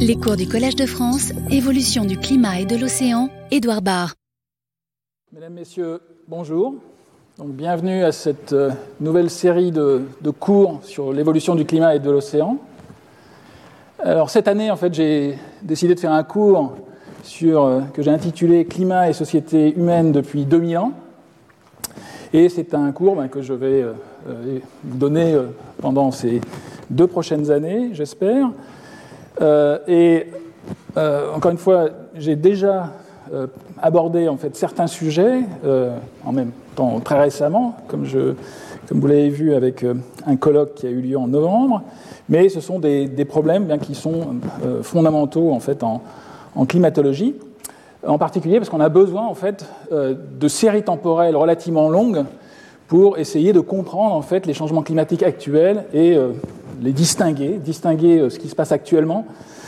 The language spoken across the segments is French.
Les cours du Collège de France, évolution du climat et de l'océan, Édouard Barre. Mesdames, Messieurs, bonjour. Donc, bienvenue à cette nouvelle série de cours sur l'évolution du climat et de l'océan. Alors cette année, en fait, j'ai décidé de faire un cours que j'ai intitulé « Climat et société humaine depuis 2000 ans ». Et c'est un cours que je vais vous donner pendant ces 2 prochaines années, j'espère. Encore une fois, j'ai déjà abordé en fait certains sujets, en même temps très récemment, comme vous l'avez vu avec un colloque qui a eu lieu en novembre, mais ce sont des problèmes qui sont fondamentaux en fait en climatologie, en particulier parce qu'on a besoin en fait de séries temporelles relativement longues pour essayer de comprendre en fait les changements climatiques actuels et les distinguer ce qui se passe actuellement,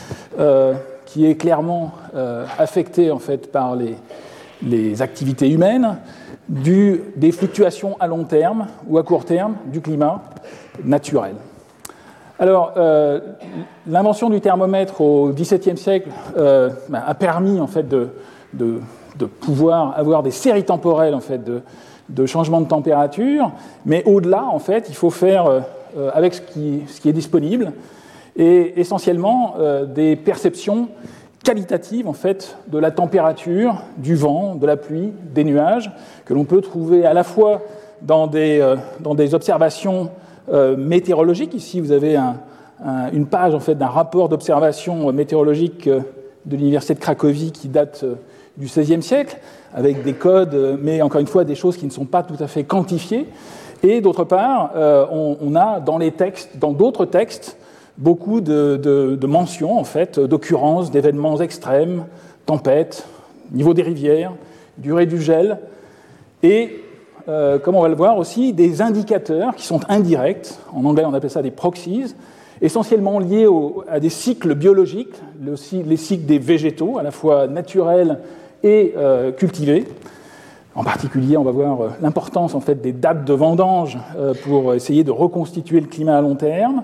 qui est clairement affecté en fait par les activités humaines, des fluctuations à long terme ou à court terme du climat naturel. Alors, l'invention du thermomètre au XVIIe siècle a permis en fait de pouvoir avoir des séries temporelles en fait de changements de température, mais au-delà en fait, il faut faire avec ce qui est disponible et essentiellement des perceptions qualitatives en fait de la température, du vent, de la pluie, des nuages que l'on peut trouver à la fois dans des observations météorologiques. Ici, vous avez une page en fait d'un rapport d'observation météorologique de l'université de Cracovie qui date du XVIe siècle, avec des codes, mais encore une fois des choses qui ne sont pas tout à fait quantifiées. Et d'autre part, on a dans d'autres textes, beaucoup de mentions, en fait, d'occurrences d'événements extrêmes, tempêtes, niveau des rivières, durée du gel, et, comme on va le voir aussi, des indicateurs qui sont indirects, en anglais on appelle ça des proxies, essentiellement liés à des cycles biologiques, les cycles des végétaux, à la fois naturels et cultivés. En particulier, on va voir l'importance en fait des dates de vendange pour essayer de reconstituer le climat à long terme.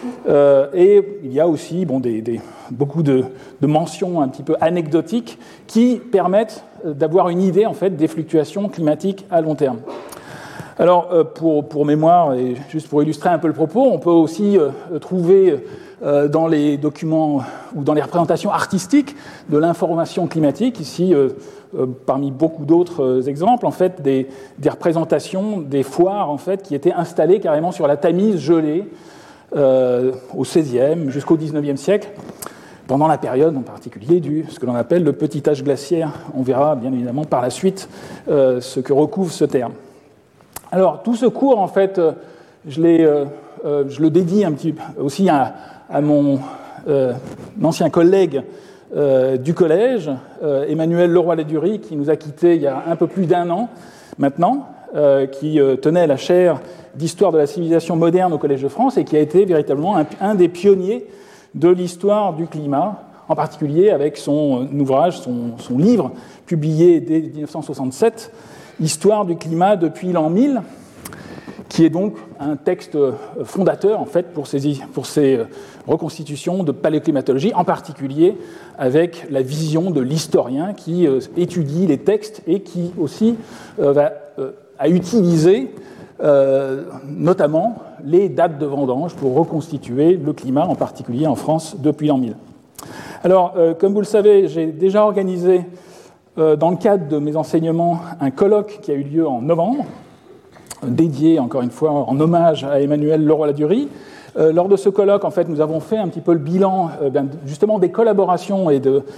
Et il y a aussi beaucoup de mentions un petit peu anecdotiques qui permettent d'avoir une idée en fait des fluctuations climatiques à long terme. Alors, pour mémoire et juste pour illustrer un peu le propos, on peut aussi trouver dans les documents ou dans les représentations artistiques de l'information climatique, ici, parmi beaucoup d'autres exemples, en fait, des représentations des foires en fait, qui étaient installées carrément sur la Tamise gelée au XVIe jusqu'au XIXe siècle, pendant la période en particulier ce que l'on appelle le petit âge glaciaire. On verra bien évidemment par la suite ce que recouvre ce terme. Alors, tout ce cours, en fait, je le dédie un petit peu aussi à mon ancien collègue du collège, Emmanuel Leroy-Ladurie, qui nous a quittés il y a un peu plus d'1 an maintenant, qui tenait la chaire d'histoire de la civilisation moderne au Collège de France et qui a été véritablement un des pionniers de l'histoire du climat, en particulier avec son ouvrage, son livre, publié dès 1967, Histoire du climat depuis l'an 1000, qui est donc un texte fondateur en fait pour ces reconstitutions de paléoclimatologie, en particulier avec la vision de l'historien qui étudie les textes et qui aussi a utilisé notamment les dates de vendange pour reconstituer le climat, en particulier en France, depuis l'an 1000. Alors, comme vous le savez, j'ai déjà organisé dans le cadre de mes enseignements un colloque qui a eu lieu en novembre, dédié, encore une fois, en hommage à Emmanuel Leroy-Ladurie. Lors de ce colloque, en fait, nous avons fait un petit peu le bilan justement des collaborations et de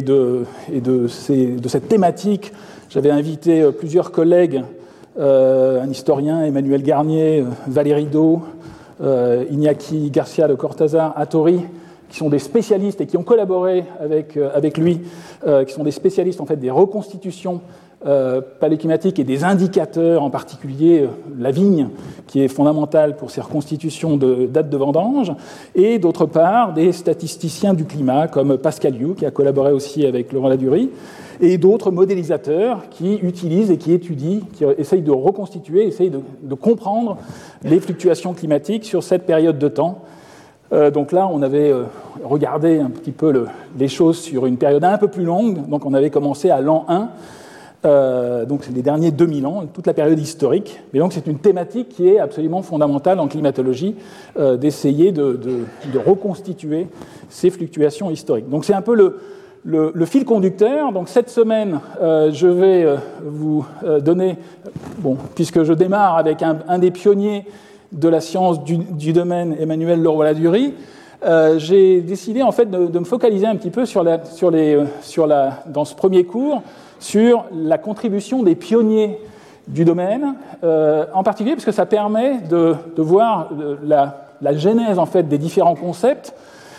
cette thématique. J'avais invité plusieurs collègues, un historien, Emmanuel Garnier, Valérie Do, Iñaki Garcia de Cortázar, Hattori, qui sont des spécialistes et qui ont collaboré avec lui, qui sont des spécialistes en fait des reconstitutions paléoclimatiques et des indicateurs, en particulier la vigne, qui est fondamentale pour ces reconstitutions de dates de vendange, et d'autre part des statisticiens du climat comme Pascal You, qui a collaboré aussi avec Leroy-Ladurie, et d'autres modélisateurs qui utilisent et qui étudient, qui essayent de reconstituer, essayent de comprendre les fluctuations climatiques sur cette période de temps, Donc là, on avait regardé un petit peu les choses sur une période un peu plus longue. Donc on avait commencé à l'an 1, donc c'est les derniers 2000 ans, toute la période historique. Mais donc c'est une thématique qui est absolument fondamentale en climatologie, d'essayer de reconstituer ces fluctuations historiques. Donc c'est un peu le fil conducteur. Donc cette semaine, je vais vous donner, puisque je démarre avec un des pionniers de la science du domaine, Emmanuel Leroy-Ladurie, j'ai décidé en fait de me focaliser un petit peu dans ce premier cours sur la contribution des pionniers du domaine, en particulier parce que ça permet de voir la genèse en fait des différents concepts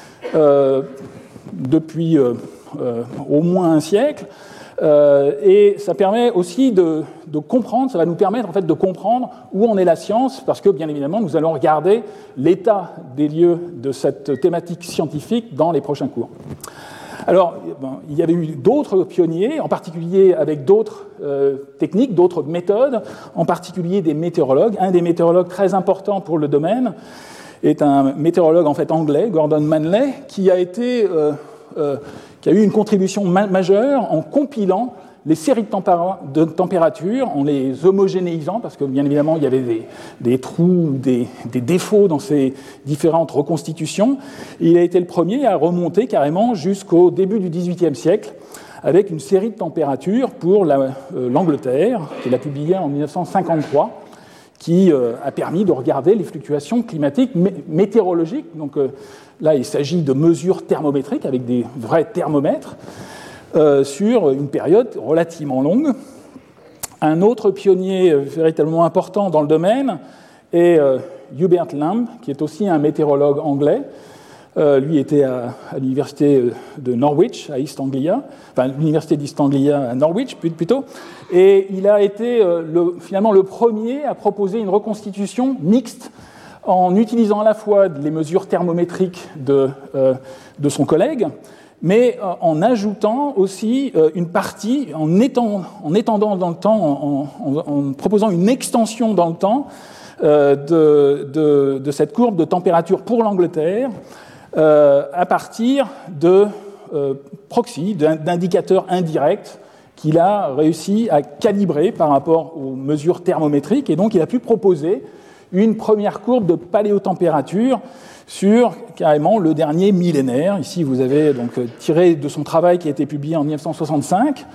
depuis au moins un siècle. Et ça permet aussi de comprendre, ça va nous permettre en fait de comprendre où en est la science, parce que bien évidemment nous allons regarder l'état des lieux de cette thématique scientifique dans les prochains cours. Alors, il y avait eu d'autres pionniers, en particulier avec d'autres techniques, d'autres méthodes, en particulier des météorologues. Un des météorologues très importants pour le domaine est un météorologue en fait anglais, Gordon Manley, qui a eu une contribution majeure en compilant les séries de température, en les homogénéisant, parce que bien évidemment il y avait des trous, des défauts dans ces différentes reconstitutions. Et il a été le premier à remonter carrément jusqu'au début du XVIIIe siècle, avec une série de températures pour l'Angleterre, qu'il a publiée en 1953, qui a permis de regarder les fluctuations climatiques météorologiques. Donc là, il s'agit de mesures thermométriques avec des vrais thermomètres sur une période relativement longue. Un autre pionnier véritablement important dans le domaine est Hubert Lamb, qui est aussi un météorologue anglais. Lui était à l'université de Norwich, à East Anglia, enfin l'université d'East Anglia à Norwich plutôt, et il a été finalement le premier à proposer une reconstitution mixte en utilisant à la fois les mesures thermométriques de son collègue, mais en ajoutant aussi une partie, en étendant dans le temps, en proposant une extension dans le temps de cette courbe de température pour l'Angleterre, à partir de proxy, d'indicateurs indirects qu'il a réussi à calibrer par rapport aux mesures thermométriques, et donc il a pu proposer une première courbe de paléotempérature sur carrément le dernier millénaire. Ici, vous avez donc tiré de son travail qui a été publié en 1965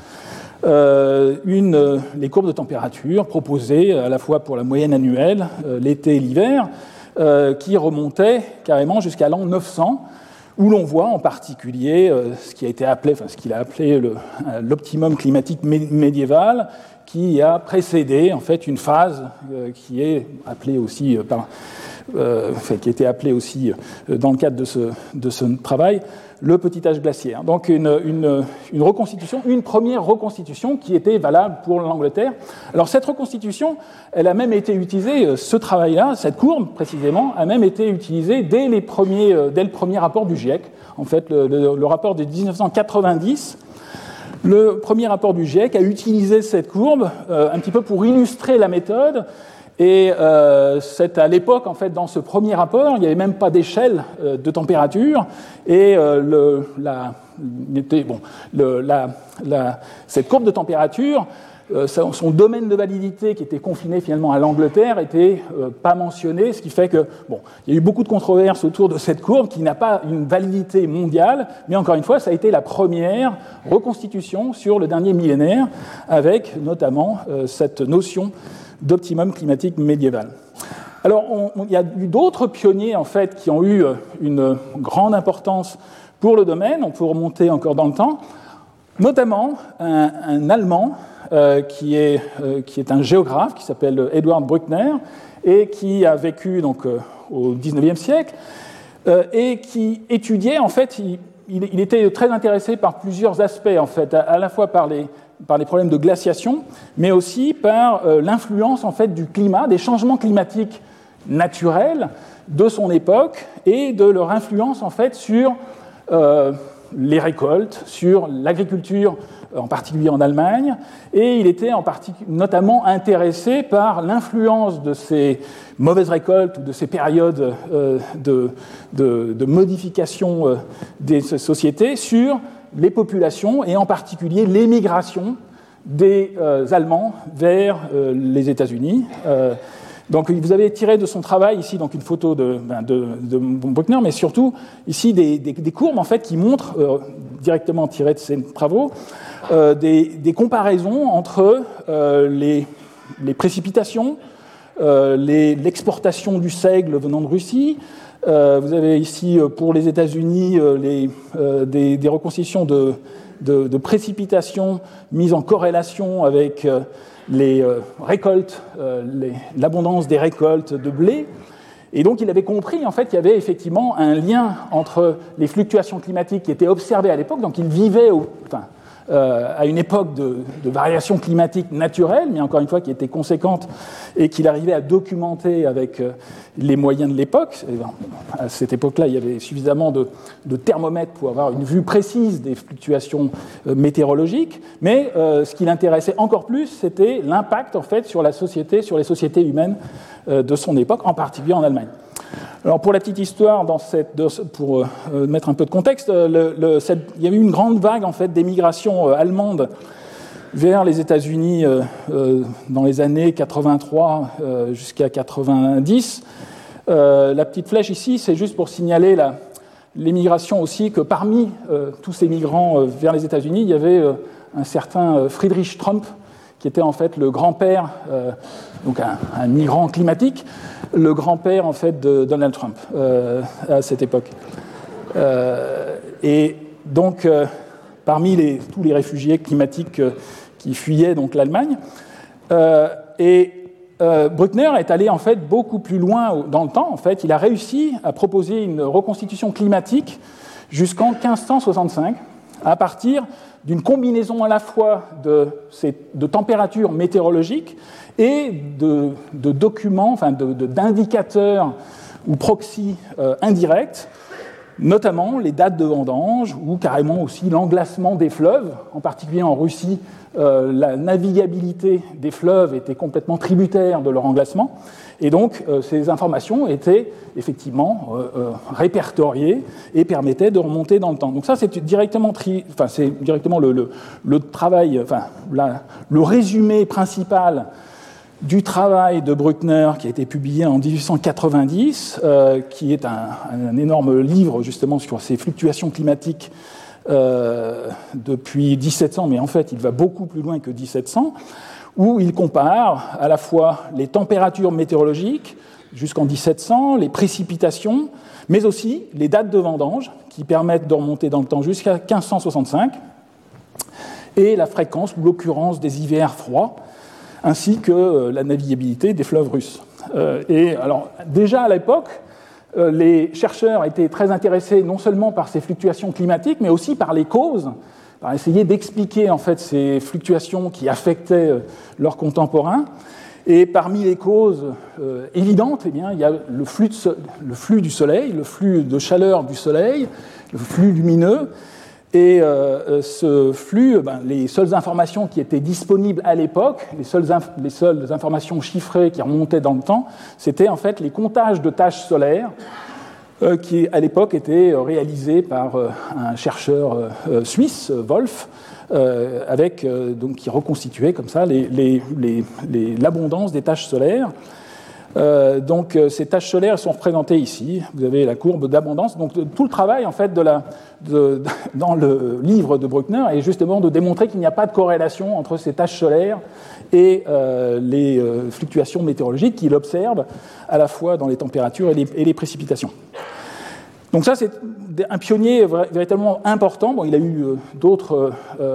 les courbes de température proposées à la fois pour la moyenne annuelle, l'été et l'hiver, qui remontaient carrément jusqu'à l'an 900, où l'on voit en particulier ce qu'il a appelé l'optimum climatique médiéval, qui a précédé en fait une phase qui est appelée aussi qui était appelée aussi dans le cadre de ce travail le petit âge glaciaire. Donc une première reconstitution qui était valable pour l'Angleterre. Alors cette reconstitution, elle a même été utilisée, ce travail-là, cette courbe précisément, a même été utilisée dès le premier rapport du GIEC. En fait, le rapport de 1990. Le premier rapport du GIEC a utilisé cette courbe un petit peu pour illustrer la méthode. Et c'est à l'époque, en fait, dans ce premier rapport, il n'y avait même pas d'échelle de température. Et cette courbe de température, son domaine de validité, qui était confiné finalement à l'Angleterre, n'était pas mentionné, ce qui fait que, il y a eu beaucoup de controverses autour de cette courbe qui n'a pas une validité mondiale, mais encore une fois, ça a été la première reconstitution sur le dernier millénaire, avec notamment cette notion d'optimum climatique médiéval. Alors, il y a eu d'autres pionniers, en fait, qui ont eu une grande importance pour le domaine. On peut remonter encore dans le temps, notamment un Allemand qui est un géographe qui s'appelle Eduard Brückner et qui a vécu donc au XIXe siècle et qui étudiait, en fait, il était très intéressé par plusieurs aspects, en fait, à la fois par les problèmes de glaciation, mais aussi par l'influence en fait du climat, des changements climatiques naturels de son époque et de leur influence en fait sur les récoltes, sur l'agriculture, en particulier en Allemagne, et il était notamment intéressé par l'influence de ces mauvaises récoltes ou de ces périodes de modification des sociétés sur les populations, et en particulier l'émigration des Allemands vers les États-Unis. Donc vous avez tiré de son travail ici donc une photo de Bruckner, mais surtout ici des courbes en fait qui montrent, directement tirées de ses travaux, des comparaisons entre les précipitations, l'exportation du seigle venant de Russie. Vous avez ici pour les États-Unis des reconstitutions de précipitations mises en corrélation avec les récoltes, l'abondance des récoltes de blé. Et donc il avait compris en fait qu'il y avait effectivement un lien entre les fluctuations climatiques qui étaient observées à l'époque. Donc il vivait à une époque de variation climatique naturelle, mais encore une fois qui était conséquente et qu'il arrivait à documenter avec les moyens de l'époque. À cette époque-là, il y avait suffisamment de thermomètres pour avoir une vue précise des fluctuations météorologiques, mais ce qui l'intéressait encore plus, c'était l'impact en fait sur la société, sur les sociétés humaines de son époque, en particulier en Allemagne. Alors pour la petite histoire, pour mettre un peu de contexte, il y a eu une grande vague en fait d'émigration allemande vers les États-Unis dans les années 83 jusqu'à 90. La petite flèche ici, c'est juste pour signaler l'émigration aussi, que parmi tous ces migrants vers les États-Unis, il y avait un certain Friedrich Trump, qui était en fait le grand-père, donc un migrant climatique, le grand-père en fait de Donald Trump à cette époque. Et donc, parmi tous les réfugiés climatiques qui fuyaient donc l'Allemagne, Bruckner est allé en fait beaucoup plus loin dans le temps. En fait, il a réussi à proposer une reconstitution climatique jusqu'en 1565, à partir d'une combinaison à la fois de températures météorologiques et de documents, enfin d'indicateurs ou proxys indirects, notamment les dates de vendange ou carrément aussi l'englacement des fleuves. En particulier en Russie, la navigabilité des fleuves était complètement tributaire de leur englacement. Et donc, ces informations étaient effectivement répertoriées et permettaient de remonter dans le temps. Donc ça, c'est directement le travail, le résumé principal du travail de Bruckner qui a été publié en 1890, qui est un énorme livre justement sur ces fluctuations climatiques depuis 1700, mais en fait, il va beaucoup plus loin que 1700, où il compare à la fois les températures météorologiques jusqu'en 1700, les précipitations, mais aussi les dates de vendange qui permettent de remonter dans le temps jusqu'à 1565, et la fréquence ou l'occurrence des hivers froids, ainsi que la navigabilité des fleuves russes. Et alors, déjà à l'époque, les chercheurs étaient très intéressés non seulement par ces fluctuations climatiques, mais aussi par les causes, par essayer d'expliquer en fait ces fluctuations qui affectaient leurs contemporains. Et parmi les causes évidentes, eh bien, il y a le flux du Soleil, le flux de chaleur du Soleil, le flux lumineux. Et ce flux, les seules informations qui étaient disponibles à l'époque, les seules informations chiffrées qui remontaient dans le temps, c'était en fait les comptages de taches solaires qui, à l'époque, étaient réalisés par un chercheur suisse, Wolf, donc, qui reconstituait comme ça l'abondance des taches solaires. Donc ces taches solaires sont représentées ici. Vous avez la courbe d'abondance. Donc tout le travail en fait dans le livre de Bruckner est justement de démontrer qu'il n'y a pas de corrélation entre ces taches solaires et les fluctuations météorologiques qu'il observe à la fois dans les températures et les précipitations. Donc ça, c'est un pionnier véritablement important. Bon, il a eu d'autres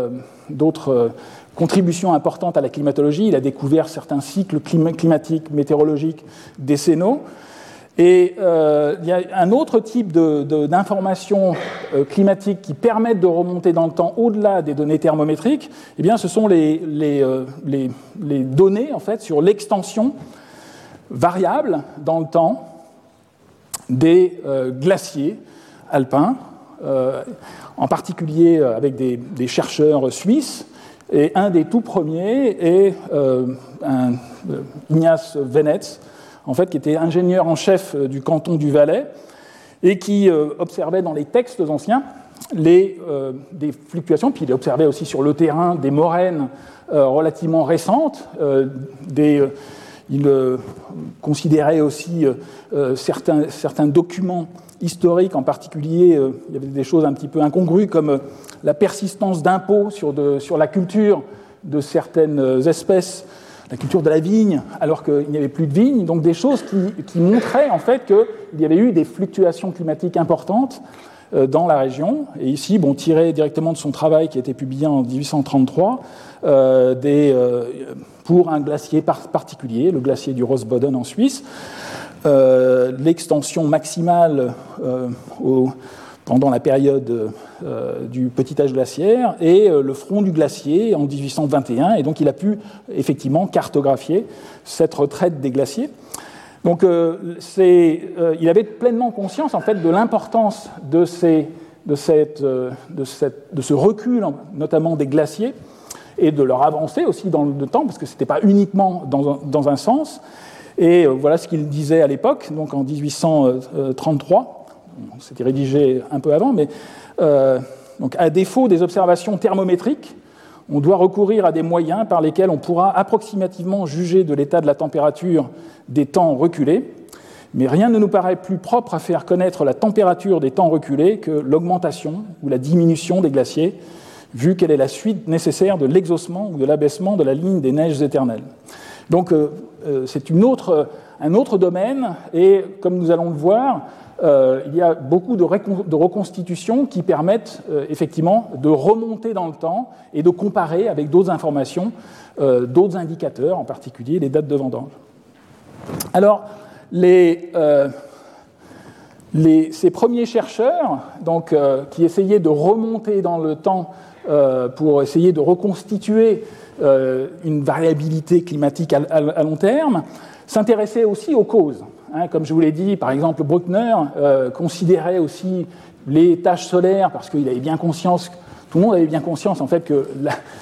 contributions importantes à la climatologie. Il a découvert certains cycles climatiques, météorologiques décennaux. Et il y a un autre type d'informations climatiques qui permettent de remonter dans le temps au-delà des données thermométriques. Eh bien, ce sont les données en fait, sur l'extension variable dans le temps des glaciers alpins en particulier avec des chercheurs suisses. Et un des tout premiers est Ignace Venetz, en fait, qui était ingénieur en chef du canton du Valais et qui observait dans les textes anciens des fluctuations, puis il observait aussi sur le terrain des moraines relativement récentes, il considérait aussi certains documents historiques, en particulier, il y avait des choses un petit peu incongrues, comme la persistance d'impôts sur la culture de certaines espèces, la culture de la vigne, alors qu'il n'y avait plus de vigne, donc des choses qui montraient en fait qu'il y avait eu des fluctuations climatiques importantes dans la région. Et ici, tiré directement de son travail qui a été publié en 1833, pour un glacier particulier, le glacier du Rossboden en Suisse, l'extension maximale pendant la période du petit âge glaciaire et le front du glacier en 1821. Et donc il a pu effectivement cartographier cette retraite des glaciers. Donc il avait pleinement conscience en fait de l'importance de ce recul, notamment des glaciers, et de leur avancée aussi dans le temps, parce que ce n'était pas uniquement dans un sens. Et voilà ce qu'il disait à l'époque, donc en 1833, c'était rédigé un peu avant, mais donc à défaut des observations thermométriques, on doit recourir à des moyens par lesquels on pourra approximativement juger de l'état de la température des temps reculés, mais rien ne nous paraît plus propre à faire connaître la température des temps reculés que l'augmentation ou la diminution des glaciers, vu qu'elle est la suite nécessaire de l'exhaussement ou de l'abaissement de la ligne des neiges éternelles. Donc c'est un autre domaine, et comme nous allons le voir, il y a beaucoup de reconstitutions qui permettent effectivement de remonter dans le temps et de comparer avec d'autres informations, d'autres indicateurs, en particulier les dates de vendange. Alors, ces premiers chercheurs donc, qui essayaient de remonter dans le temps pour essayer de reconstituer une variabilité climatique à long terme, s'intéressaient aussi aux causes. Comme je vous l'ai dit, par exemple, Bruckner considérait aussi les taches solaires, parce qu'il avait bien conscience, tout le monde avait bien conscience en fait que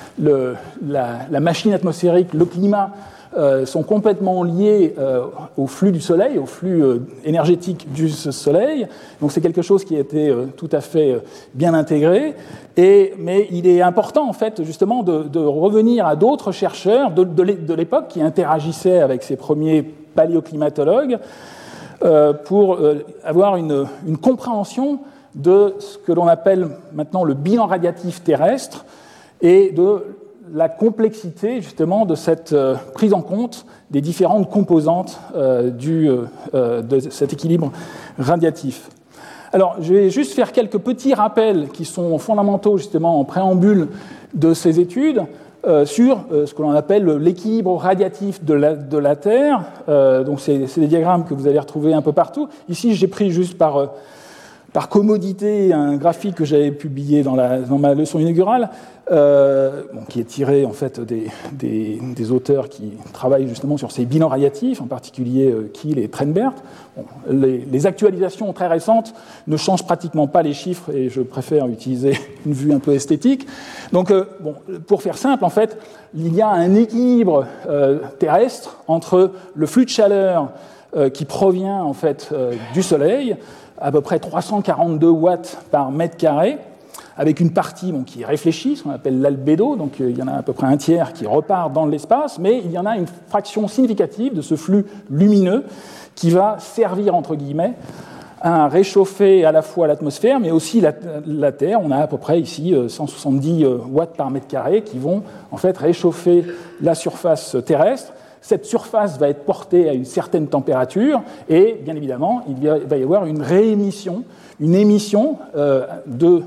la machine atmosphérique, le climat, sont complètement liés au flux du Soleil, au flux énergétique du Soleil. Donc c'est quelque chose qui a été tout à fait bien intégré. Mais il est important, en fait, justement, de revenir à d'autres chercheurs de l'époque qui interagissaient avec ces premiers paléoclimatologues pour avoir une compréhension de ce que l'on appelle maintenant le bilan radiatif terrestre et de la complexité justement de cette prise en compte des différentes composantes de cet équilibre radiatif. Alors, je vais juste faire quelques petits rappels qui sont fondamentaux justement en préambule de ces études sur ce que l'on appelle l'équilibre radiatif de la Terre. Donc, c'est des diagrammes que vous allez retrouver un peu partout. Ici, j'ai pris juste par commodité un graphique que j'avais publié dans ma leçon inaugurale, qui est tiré en fait des auteurs qui travaillent justement sur ces bilans radiatifs, en particulier Kiel et Trenbert. Les actualisations très récentes ne changent pratiquement pas les chiffres et je préfère utiliser une vue un peu esthétique. Donc, pour faire simple, en fait, il y a un équilibre terrestre entre le flux de chaleur qui provient en fait du Soleil, à peu près 342 watts par mètre carré, avec une partie qui est réfléchie, ce qu'on appelle l'albédo, donc il y en a à peu près un tiers qui repart dans l'espace, mais il y en a une fraction significative de ce flux lumineux qui va servir, entre guillemets, à réchauffer à la fois l'atmosphère, mais aussi la Terre. On a à peu près ici 170 watts par mètre carré qui vont en fait réchauffer la surface terrestre. Cette surface va être portée à une certaine température et, bien évidemment, il va y avoir une réémission, une émission de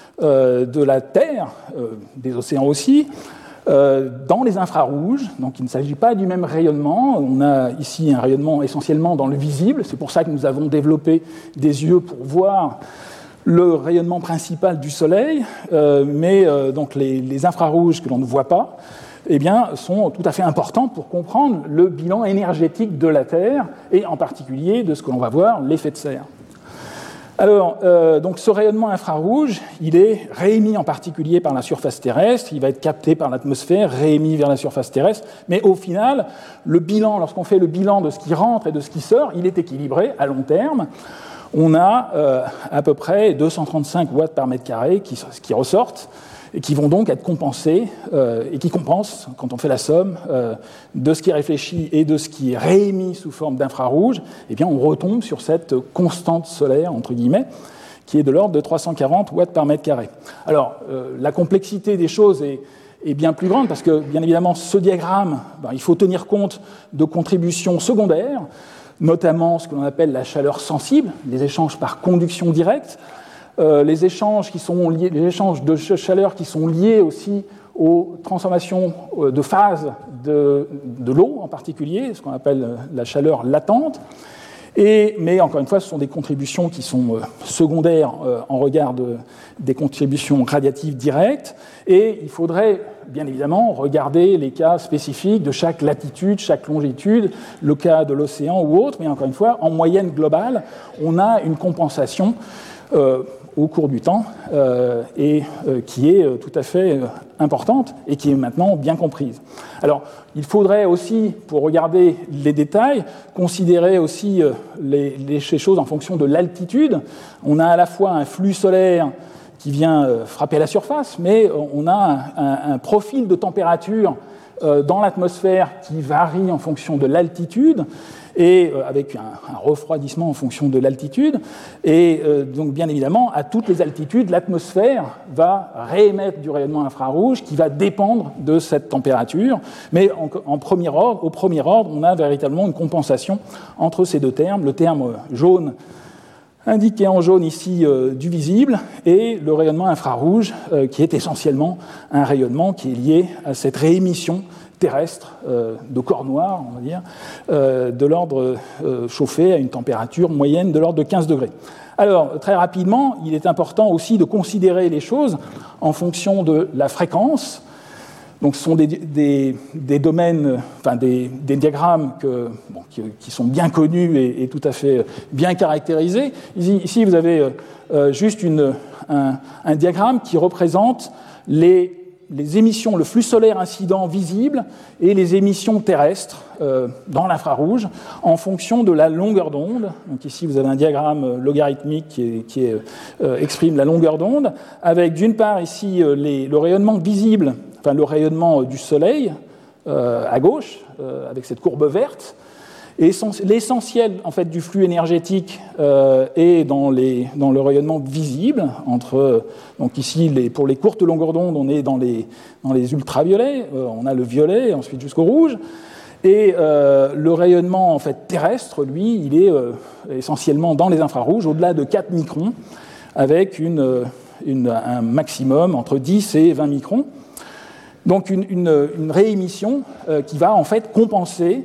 la Terre, des océans aussi, dans les infrarouges. Donc il ne s'agit pas du même rayonnement. On a ici un rayonnement essentiellement dans le visible. C'est pour ça que nous avons développé des yeux pour voir le rayonnement principal du Soleil, mais donc les infrarouges que l'on ne voit pas, sont tout à fait importants pour comprendre le bilan énergétique de la Terre et en particulier de ce que l'on va voir, l'effet de serre. Alors, donc ce rayonnement infrarouge, il est réémis en particulier par la surface terrestre, il va être capté par l'atmosphère, réémis vers la surface terrestre, mais au final, le bilan, lorsqu'on fait le bilan de ce qui rentre et de ce qui sort, il est équilibré à long terme. On a à peu près 235 watts par mètre carré qui ressortent, et qui vont donc être compensés, et qui compensent, quand on fait la somme de ce qui est réfléchi et de ce qui est réémis sous forme d'infrarouge, eh bien on retombe sur cette constante solaire, entre guillemets, qui est de l'ordre de 340 watts par mètre carré. Alors, la complexité des choses est bien plus grande, parce que, bien évidemment, ce diagramme, il faut tenir compte de contributions secondaires, notamment ce que l'on appelle la chaleur sensible, les échanges par conduction directe, les échanges de chaleur qui sont liés aussi aux transformations de phase de l'eau en particulier, ce qu'on appelle la chaleur latente. Mais encore une fois, ce sont des contributions qui sont secondaires en regard des contributions radiatives directes. Et il faudrait bien évidemment regarder les cas spécifiques de chaque latitude, chaque longitude, le cas de l'océan ou autre. Mais encore une fois, en moyenne globale, on a une compensation au cours du temps, qui est tout à fait importante et qui est maintenant bien comprise. Alors, il faudrait aussi, pour regarder les détails, considérer aussi les choses en fonction de l'altitude. On a à la fois un flux solaire qui vient frapper la surface, mais on a un profil de température dans l'atmosphère qui varie en fonction de l'altitude, et avec un refroidissement en fonction de l'altitude. Et donc, bien évidemment, à toutes les altitudes, l'atmosphère va réémettre du rayonnement infrarouge qui va dépendre de cette température. Mais au premier ordre, on a véritablement une compensation entre ces deux termes. Le terme jaune, indiqué en jaune ici du visible, et le rayonnement infrarouge, qui est essentiellement un rayonnement qui est lié à cette réémission terrestre de corps noirs, on va dire, de l'ordre chauffé à une température moyenne de l'ordre de 15 degrés. Alors, très rapidement, il est important aussi de considérer les choses en fonction de la fréquence. Donc, ce sont des domaines, enfin des diagrammes qui sont bien connus et tout à fait bien caractérisés. Ici, vous avez juste un diagramme qui représente les émissions, le flux solaire incident visible et les émissions terrestres dans l'infrarouge en fonction de la longueur d'onde. Donc ici, vous avez un diagramme logarithmique qui exprime la longueur d'onde, avec d'une part ici le rayonnement visible, enfin le rayonnement du Soleil à gauche, avec cette courbe verte. Et l'essentiel en fait, du flux énergétique est dans le rayonnement visible. Donc ici, pour les courtes longueurs d'onde, on est dans les ultraviolets, on a le violet, ensuite jusqu'au rouge. Et le rayonnement en fait, terrestre, lui, il est essentiellement dans les infrarouges, au-delà de 4 microns, avec un maximum entre 10 et 20 microns. Donc une réémission qui va en fait compenser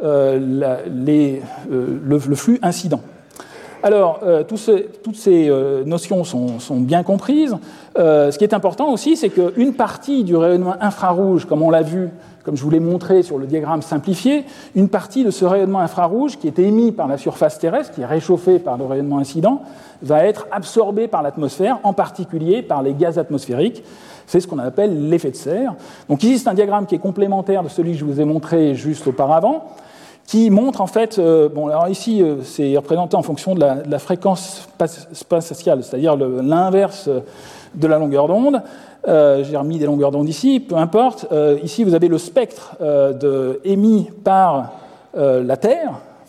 le flux incident. Alors, toutes ces notions sont bien comprises. Ce qui est important aussi, c'est qu'une partie du rayonnement infrarouge, comme on l'a vu, comme je vous l'ai montré sur le diagramme simplifié, une partie de ce rayonnement infrarouge qui est émis par la surface terrestre, qui est réchauffée par le rayonnement incident, va être absorbée par l'atmosphère, en particulier par les gaz atmosphériques. C'est ce qu'on appelle l'effet de serre. Donc ici, c'est un diagramme qui est complémentaire de celui que je vous ai montré juste auparavant, qui montre en fait, alors ici c'est représenté en fonction de la fréquence spatiale, c'est-à-dire l'inverse de la longueur d'onde. J'ai remis des longueurs d'onde ici, peu importe. Ici vous avez le spectre émis par la Terre,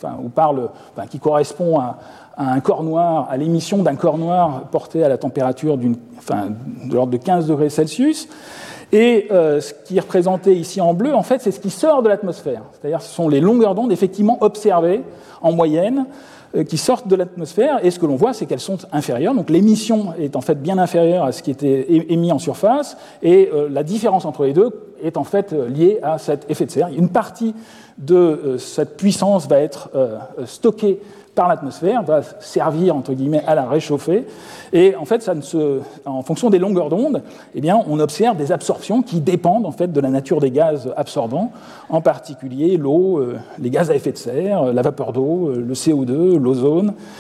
qui correspond à un corps noir, à l'émission d'un corps noir porté à la température de l'ordre de 15 degrés Celsius. Et ce qui est représenté ici en bleu, en fait, c'est ce qui sort de l'atmosphère. C'est-à-dire ce sont les longueurs d'onde effectivement observées en moyenne qui sortent de l'atmosphère. Et ce que l'on voit, c'est qu'elles sont inférieures. Donc l'émission est en fait bien inférieure à ce qui était émis en surface. Et la différence entre les deux est en fait liée à cet effet de serre. Une partie de cette puissance va être stockée par l'atmosphère, va servir, entre guillemets, à la réchauffer. Et en fait, en fonction des longueurs d'onde, eh bien, on observe des absorptions qui dépendent en fait, de la nature des gaz absorbants, en particulier l'eau, les gaz à effet de serre, la vapeur d'eau, le CO2, l'ozone.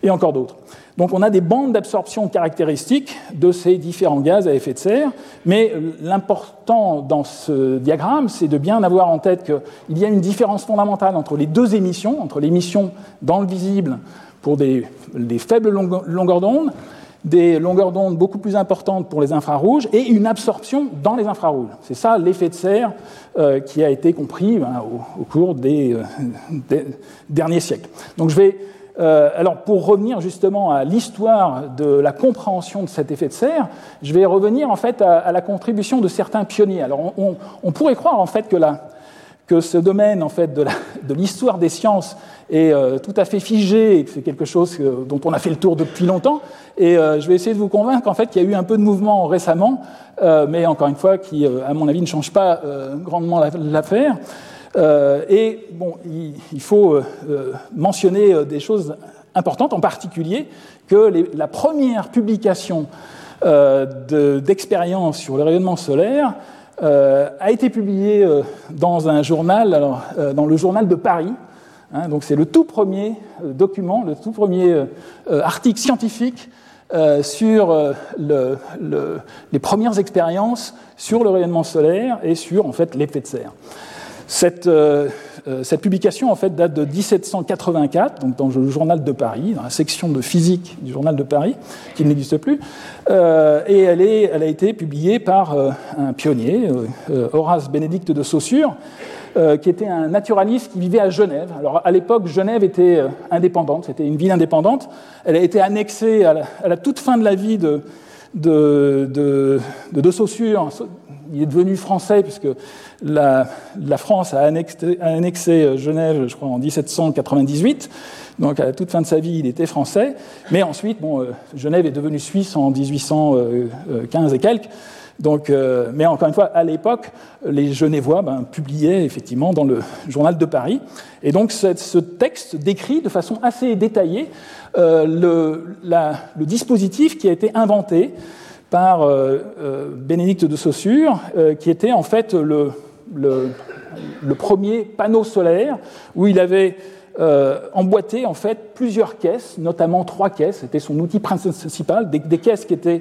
et encore d'autres. Donc on a des bandes d'absorption caractéristiques de ces différents gaz à effet de serre, mais l'important dans ce diagramme, c'est de bien avoir en tête qu'il y a une différence fondamentale entre les deux émissions, entre l'émission dans le visible pour des faibles longueurs d'onde, des longueurs d'onde beaucoup plus importantes pour les infrarouges, et une absorption dans les infrarouges. C'est ça l'effet de serre qui a été compris au cours des derniers siècles. Donc je vais... alors, pour revenir justement à l'histoire de la compréhension de cet effet de serre, je vais revenir en fait à la contribution de certains pionniers. Alors, on pourrait croire en fait que ce domaine en fait de l'histoire des sciences est tout à fait figé et que c'est quelque chose dont on a fait le tour depuis longtemps. Et je vais essayer de vous convaincre en fait qu'il y a eu un peu de mouvement récemment, mais encore une fois, qui, à mon avis, ne change pas grandement l'affaire. Et bon, il faut mentionner des choses importantes, en particulier que la première publication d'expérience sur le rayonnement solaire a été publiée dans un journal, dans le journal de Paris. Donc c'est le tout premier document, le tout premier article scientifique sur les premières expériences sur le rayonnement solaire et sur en fait l'effet de serre. Cette publication en fait date de 1784, donc dans le journal de Paris, dans la section de physique du journal de Paris, qui n'existe plus, et elle a été publiée par un pionnier, Horace Bénédicte de Saussure, qui était un naturaliste qui vivait à Genève. Alors à l'époque, Genève était indépendante, c'était une ville indépendante. Elle a été annexée à la toute fin de la vie de Saussure. Il est devenu français puisque la France a annexé Genève, je crois, en 1798. Donc à la toute fin de sa vie, il était français. Mais ensuite, Genève est devenue suisse en 1815 et quelques. Donc, mais encore une fois, à l'époque, les Genevois publiaient effectivement dans le journal de Paris. Et donc ce texte décrit de façon assez détaillée le dispositif qui a été inventé par Bénédicte de Saussure, qui était en fait le premier panneau solaire où il avait emboîté en fait plusieurs caisses, notamment 3 caisses. C'était son outil principal, des caisses qui étaient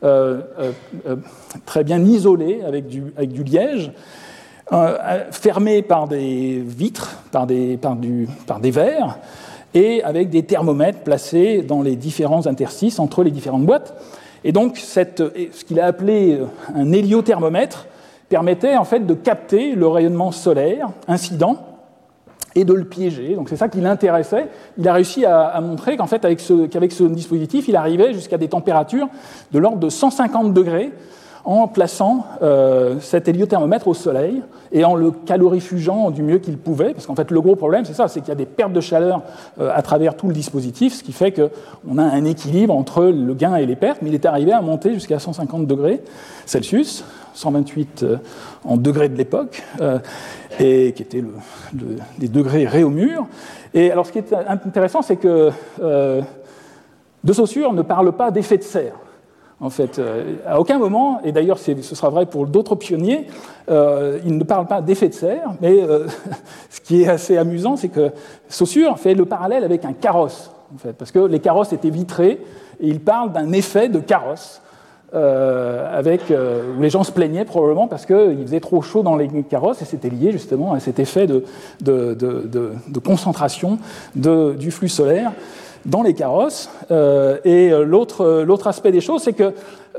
très bien isolées avec du liège, fermées par des vitres, par des verres, et avec des thermomètres placés dans les différents interstices entre les différentes boîtes. Et donc, ce qu'il a appelé un héliothermomètre permettait en fait de capter le rayonnement solaire incident et de le piéger. Donc, c'est ça qui l'intéressait. Il a réussi à montrer qu'en fait, qu'avec ce dispositif, il arrivait jusqu'à des températures de l'ordre de 150 degrés en plaçant cet héliothermomètre au soleil et en le calorifugeant du mieux qu'il pouvait, parce qu'en fait le gros problème c'est ça, c'est qu'il y a des pertes de chaleur à travers tout le dispositif, ce qui fait qu'on a un équilibre entre le gain et les pertes, mais il est arrivé à monter jusqu'à 150 degrés Celsius, 128 en degrés de l'époque, et qui étaient des degrés Réaumur. Et alors ce qui est intéressant, c'est que de Saussure ne parle pas d'effet de serre. En fait, à aucun moment, et d'ailleurs ce sera vrai pour d'autres pionniers, il ne parle pas d'effet de serre, mais ce qui est assez amusant, c'est que Saussure fait le parallèle avec un carrosse, en fait, parce que les carrosses étaient vitrés, et il parle d'un effet de carrosse, où les gens se plaignaient probablement parce qu'il faisait trop chaud dans les carrosses, et c'était lié justement à cet effet de concentration du flux solaire dans les carrosses. Et l'autre aspect des choses, c'est que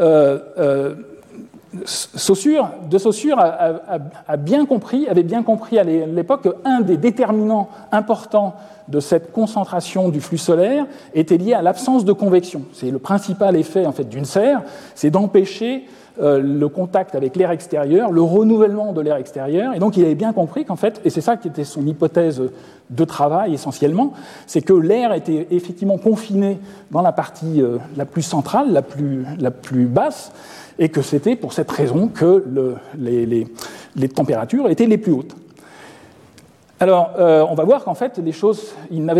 Saussure avait bien compris à l'époque qu'un des déterminants importants de cette concentration du flux solaire était lié à l'absence de convection. C'est le principal effet en fait d'une serre, c'est d'empêcher le contact avec l'air extérieur, le renouvellement de l'air extérieur. Et donc il avait bien compris qu'en fait, et c'est ça qui était son hypothèse de travail essentiellement, c'est que l'air était effectivement confiné dans la partie la plus centrale, la plus basse, et que c'était pour cette raison que les températures étaient les plus hautes. Alors, on va voir qu'en fait, les choses, il n'avait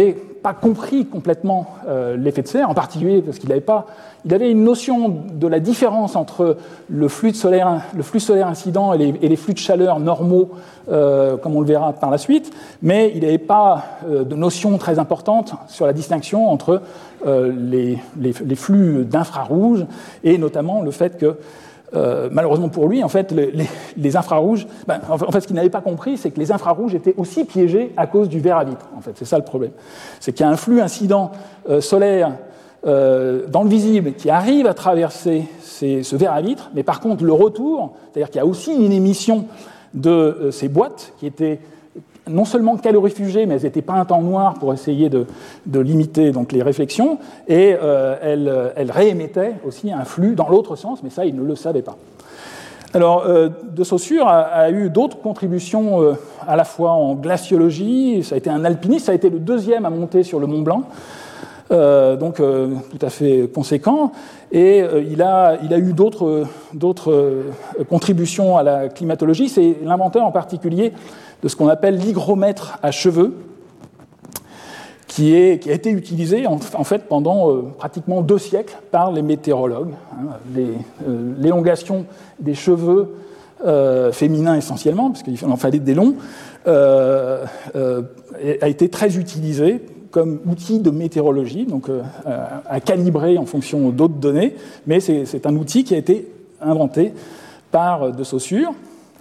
pas compris complètement l'effet de serre, en particulier parce qu'il avait une notion de la différence entre le flux solaire incident et les flux de chaleur normaux, comme on le verra par la suite, mais il n'avait pas de notion très importante sur la distinction entre les flux d'infrarouge et notamment le fait que malheureusement pour lui, en fait, les infrarouges, en fait, ce qu'il n'avait pas compris, c'est que les infrarouges étaient aussi piégés à cause du verre à vitre. En fait, c'est ça le problème. C'est qu'il y a un flux incident solaire dans le visible qui arrive à traverser ce verre à vitre, mais par contre, le retour, c'est-à-dire qu'il y a aussi une émission de ces boîtes qui étaient non seulement calorifugées, mais elles étaient peintes en noir pour essayer de limiter donc, les réflexions, et elles réémettaient aussi un flux dans l'autre sens, mais ça, ils ne le savaient pas. Alors, de Saussure a eu d'autres contributions à la fois en glaciologie, ça a été un alpiniste, ça a été le deuxième à monter sur le Mont Blanc, donc tout à fait conséquent, et il a eu d'autres contributions à la climatologie. C'est l'inventeur en particulier de ce qu'on appelle l'hygromètre à cheveux, qui a été utilisé en fait pendant pratiquement 2 siècles par les météorologues. L'élongation des cheveux féminins essentiellement, parce qu'il en fallait des longs, a été très utilisé comme outil de météorologie, donc à calibrer en fonction d'autres données, mais c'est un outil qui a été inventé par de Saussure.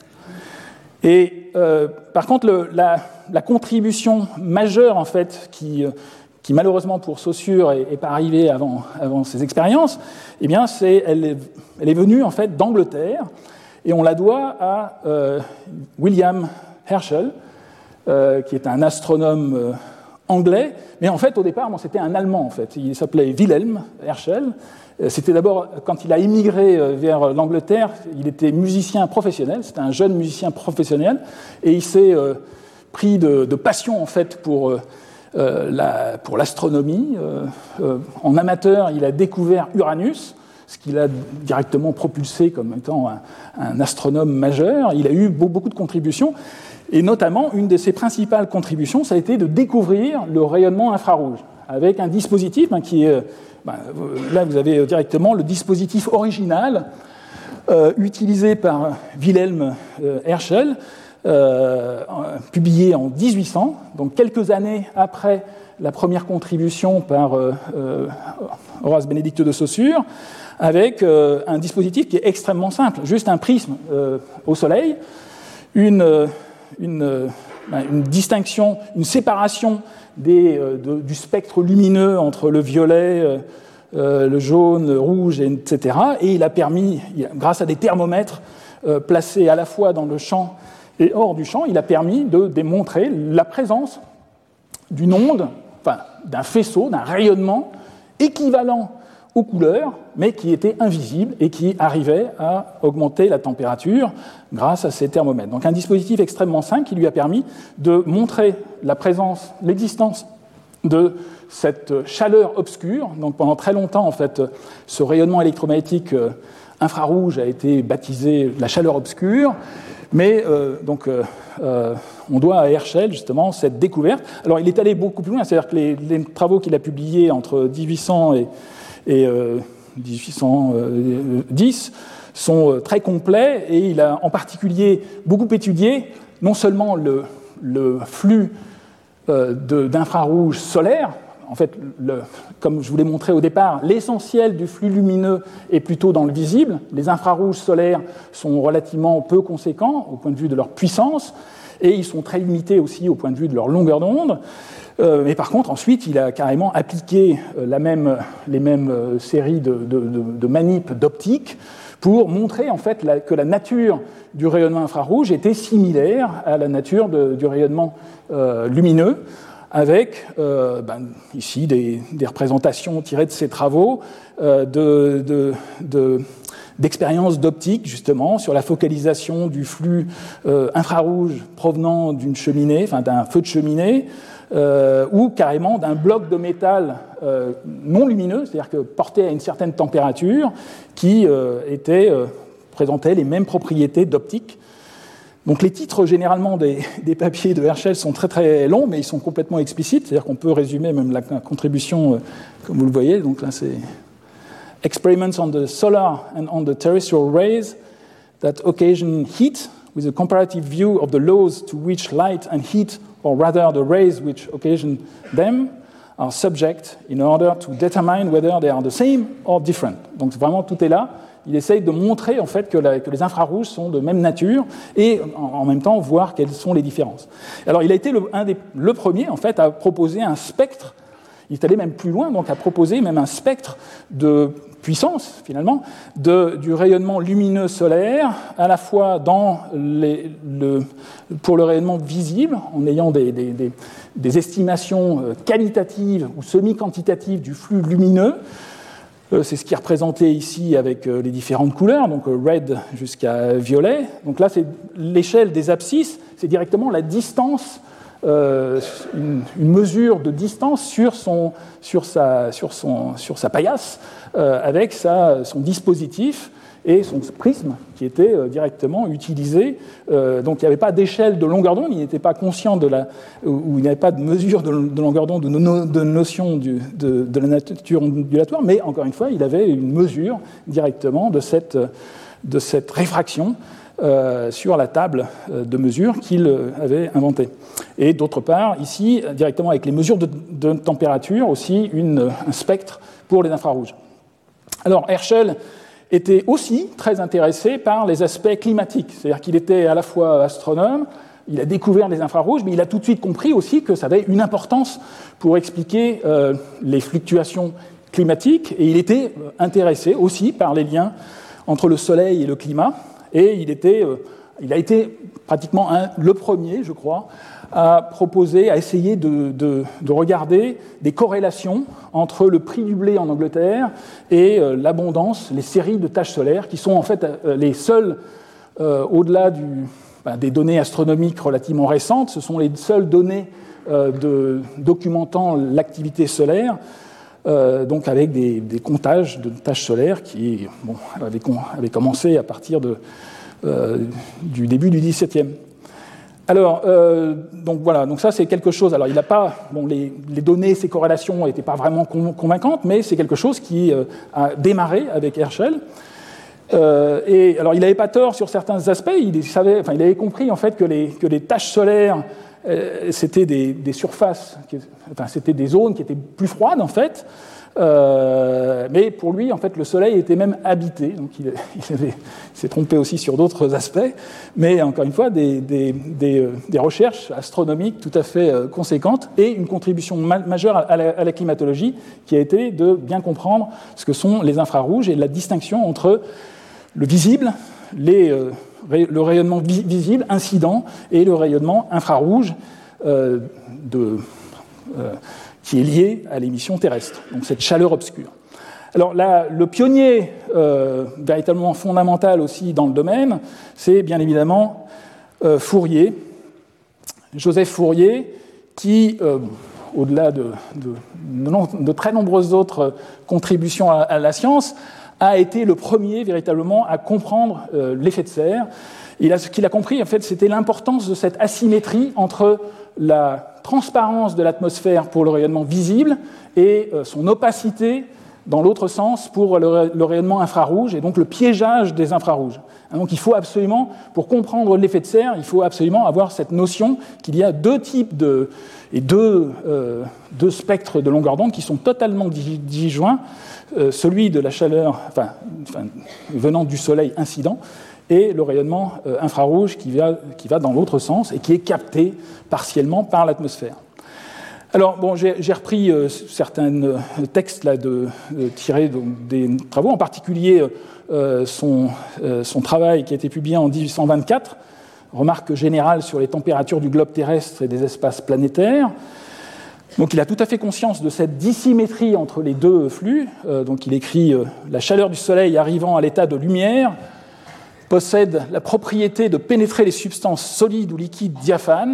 Et par contre, la contribution majeure en fait qui malheureusement pour Saussure n'est pas arrivée avant ses expériences, eh bien elle est venue en fait d'Angleterre et on la doit à William Herschel, qui est un astronome anglais, mais en fait au départ c'était un Allemand en fait. Il s'appelait Wilhelm Herschel. C'était d'abord, quand il a émigré vers l'Angleterre, il était musicien professionnel, c'était un jeune musicien professionnel, et il s'est pris de passion en fait pour l'astronomie. En amateur, il a découvert Uranus, ce qui l'a directement propulsé comme étant un astronome majeur. Il a eu beaucoup de contributions, et notamment, une de ses principales contributions, ça a été de découvrir le rayonnement infrarouge, avec un dispositif qui est... là, vous avez directement le dispositif original utilisé par Wilhelm Herschel, publié en 1800, donc quelques années après la première contribution par Horace Bénédicte de Saussure, avec un dispositif qui est extrêmement simple, juste un prisme au Soleil, une distinction, une séparation du spectre lumineux entre le violet, le jaune, le rouge, etc. Et il a permis, grâce à des thermomètres placés à la fois dans le champ et hors du champ, il a permis de démontrer la présence d'une onde, enfin d'un faisceau, d'un rayonnement équivalent aux couleurs, mais qui était invisible et qui arrivait à augmenter la température grâce à ces thermomètres. Donc un dispositif extrêmement simple qui lui a permis de montrer la présence, l'existence de cette chaleur obscure. Donc pendant très longtemps, en fait, ce rayonnement électromagnétique infrarouge a été baptisé la chaleur obscure, mais on doit à Herschel justement cette découverte. Alors il est allé beaucoup plus loin, c'est-à-dire que les travaux qu'il a publiés entre 1800 et 1810 sont très complets, et il a en particulier beaucoup étudié non seulement le flux d'infrarouge solaire. En fait, comme je vous l'ai montré au départ, l'essentiel du flux lumineux est plutôt dans le visible. Les infrarouges solaires sont relativement peu conséquents au point de vue de leur puissance, et ils sont très limités aussi au point de vue de leur longueur d'onde. Mais par contre, ensuite, il a carrément appliqué les mêmes séries de manips d'optique pour montrer en fait que la nature du rayonnement infrarouge était similaire à la nature du rayonnement lumineux, avec ici des représentations tirées de ces travaux d'expériences d'optique, justement, sur la focalisation du flux infrarouge provenant d'une cheminée, enfin d'un feu de cheminée, ou carrément d'un bloc de métal non lumineux, c'est-à-dire que porté à une certaine température, qui présentait les mêmes propriétés d'optique Donc les titres généralement des papiers de Herschel sont très très longs, mais ils sont complètement explicites, c'est-à-dire qu'on peut résumer même la contribution, comme vous le voyez. Donc là c'est Experiments on the solar and on the terrestrial rays that occasion heat, with a comparative view of the laws to which light and heat, or rather the rays which occasion them, are subject in order to determine whether they are the same or different. Donc vraiment tout est là. Il essaye de montrer en fait que les infrarouges sont de même nature et en même temps voir quelles sont les différences. Alors il a été le premier en fait à proposer un spectre. Il est allé même plus loin, donc à proposer même un spectre de puissance finalement du rayonnement lumineux solaire, à la fois pour le rayonnement visible, en ayant des estimations qualitatives ou semi-quantitatives du flux lumineux. C'est ce qui est représenté ici avec les différentes couleurs, donc red jusqu'à violet. Donc là, c'est l'échelle des abscisses, c'est directement la distance, une mesure de distance sur sa paillasse avec son dispositif et son prisme qui était directement utilisé. Donc il n'y avait pas d'échelle de longueur d'onde, il n'était pas conscient ou il n'y avait pas de mesure de longueur d'onde, de notion de la nature ondulatoire, mais encore une fois, il avait une mesure directement de cette réfraction sur la table de mesure qu'il avait inventée. Et d'autre part, ici, directement avec les mesures de température, aussi un spectre pour les infrarouges. Alors Herschel était aussi très intéressé par les aspects climatiques, c'est-à-dire qu'il était à la fois astronome, il a découvert les infrarouges, mais il a tout de suite compris aussi que ça avait une importance pour expliquer les fluctuations climatiques, et il était intéressé aussi par les liens entre le Soleil et le climat, et il a été pratiquement le premier, je crois, à essayer de regarder des corrélations entre le prix du blé en Angleterre et l'abondance, les séries de taches solaires, qui sont en fait les seules, au-delà des données astronomiques relativement récentes, ce sont les seules données documentant l'activité solaire, donc avec des comptages de taches solaires qui avaient commencé à partir du début du XVIIe. Alors, donc voilà, donc ça c'est quelque chose. Alors, il n'a pas, les données, ces corrélations n'étaient pas vraiment convaincantes, mais c'est quelque chose qui a démarré avec Herschel. Et alors, il n'avait pas tort sur certains aspects. Il avait compris en fait que les taches solaires c'était des surfaces, c'était des zones qui étaient plus froides en fait. Mais pour lui, en fait, le Soleil était même habité, donc il s'est trompé aussi sur d'autres aspects, mais encore une fois, des recherches astronomiques tout à fait conséquentes et une contribution majeure à la climatologie qui a été de bien comprendre ce que sont les infrarouges et la distinction entre le visible, le rayonnement visible, incident, et le rayonnement infrarouge qui est lié à l'émission terrestre, donc cette chaleur obscure. Alors là, le pionnier véritablement fondamental aussi dans le domaine, c'est bien évidemment Fourier, Joseph Fourier, qui, au-delà de très nombreuses autres contributions à la science, a été le premier véritablement à comprendre l'effet de serre. Ce qu'il a compris, en fait, c'était l'importance de cette asymétrie entre la transparence de l'atmosphère pour le rayonnement visible et son opacité dans l'autre sens pour le rayonnement infrarouge, et donc le piégeage des infrarouges. Donc il faut absolument, pour comprendre l'effet de serre, il faut absolument avoir cette notion qu'il y a deux types deux spectres de longueur d'onde qui sont totalement disjoints, celui de la chaleur venant du Soleil incident, et le rayonnement infrarouge qui va dans l'autre sens et qui est capté partiellement par l'atmosphère. Alors, j'ai repris certains textes là, tirés des travaux, en particulier son travail qui a été publié en 1824, Remarques générales sur les températures du globe terrestre et des espaces planétaires. Donc, il a tout à fait conscience de cette dissymétrie entre les deux flux. Donc, il écrit « La chaleur du Soleil arrivant à l'état de lumière possède la propriété de pénétrer les substances solides ou liquides diaphanes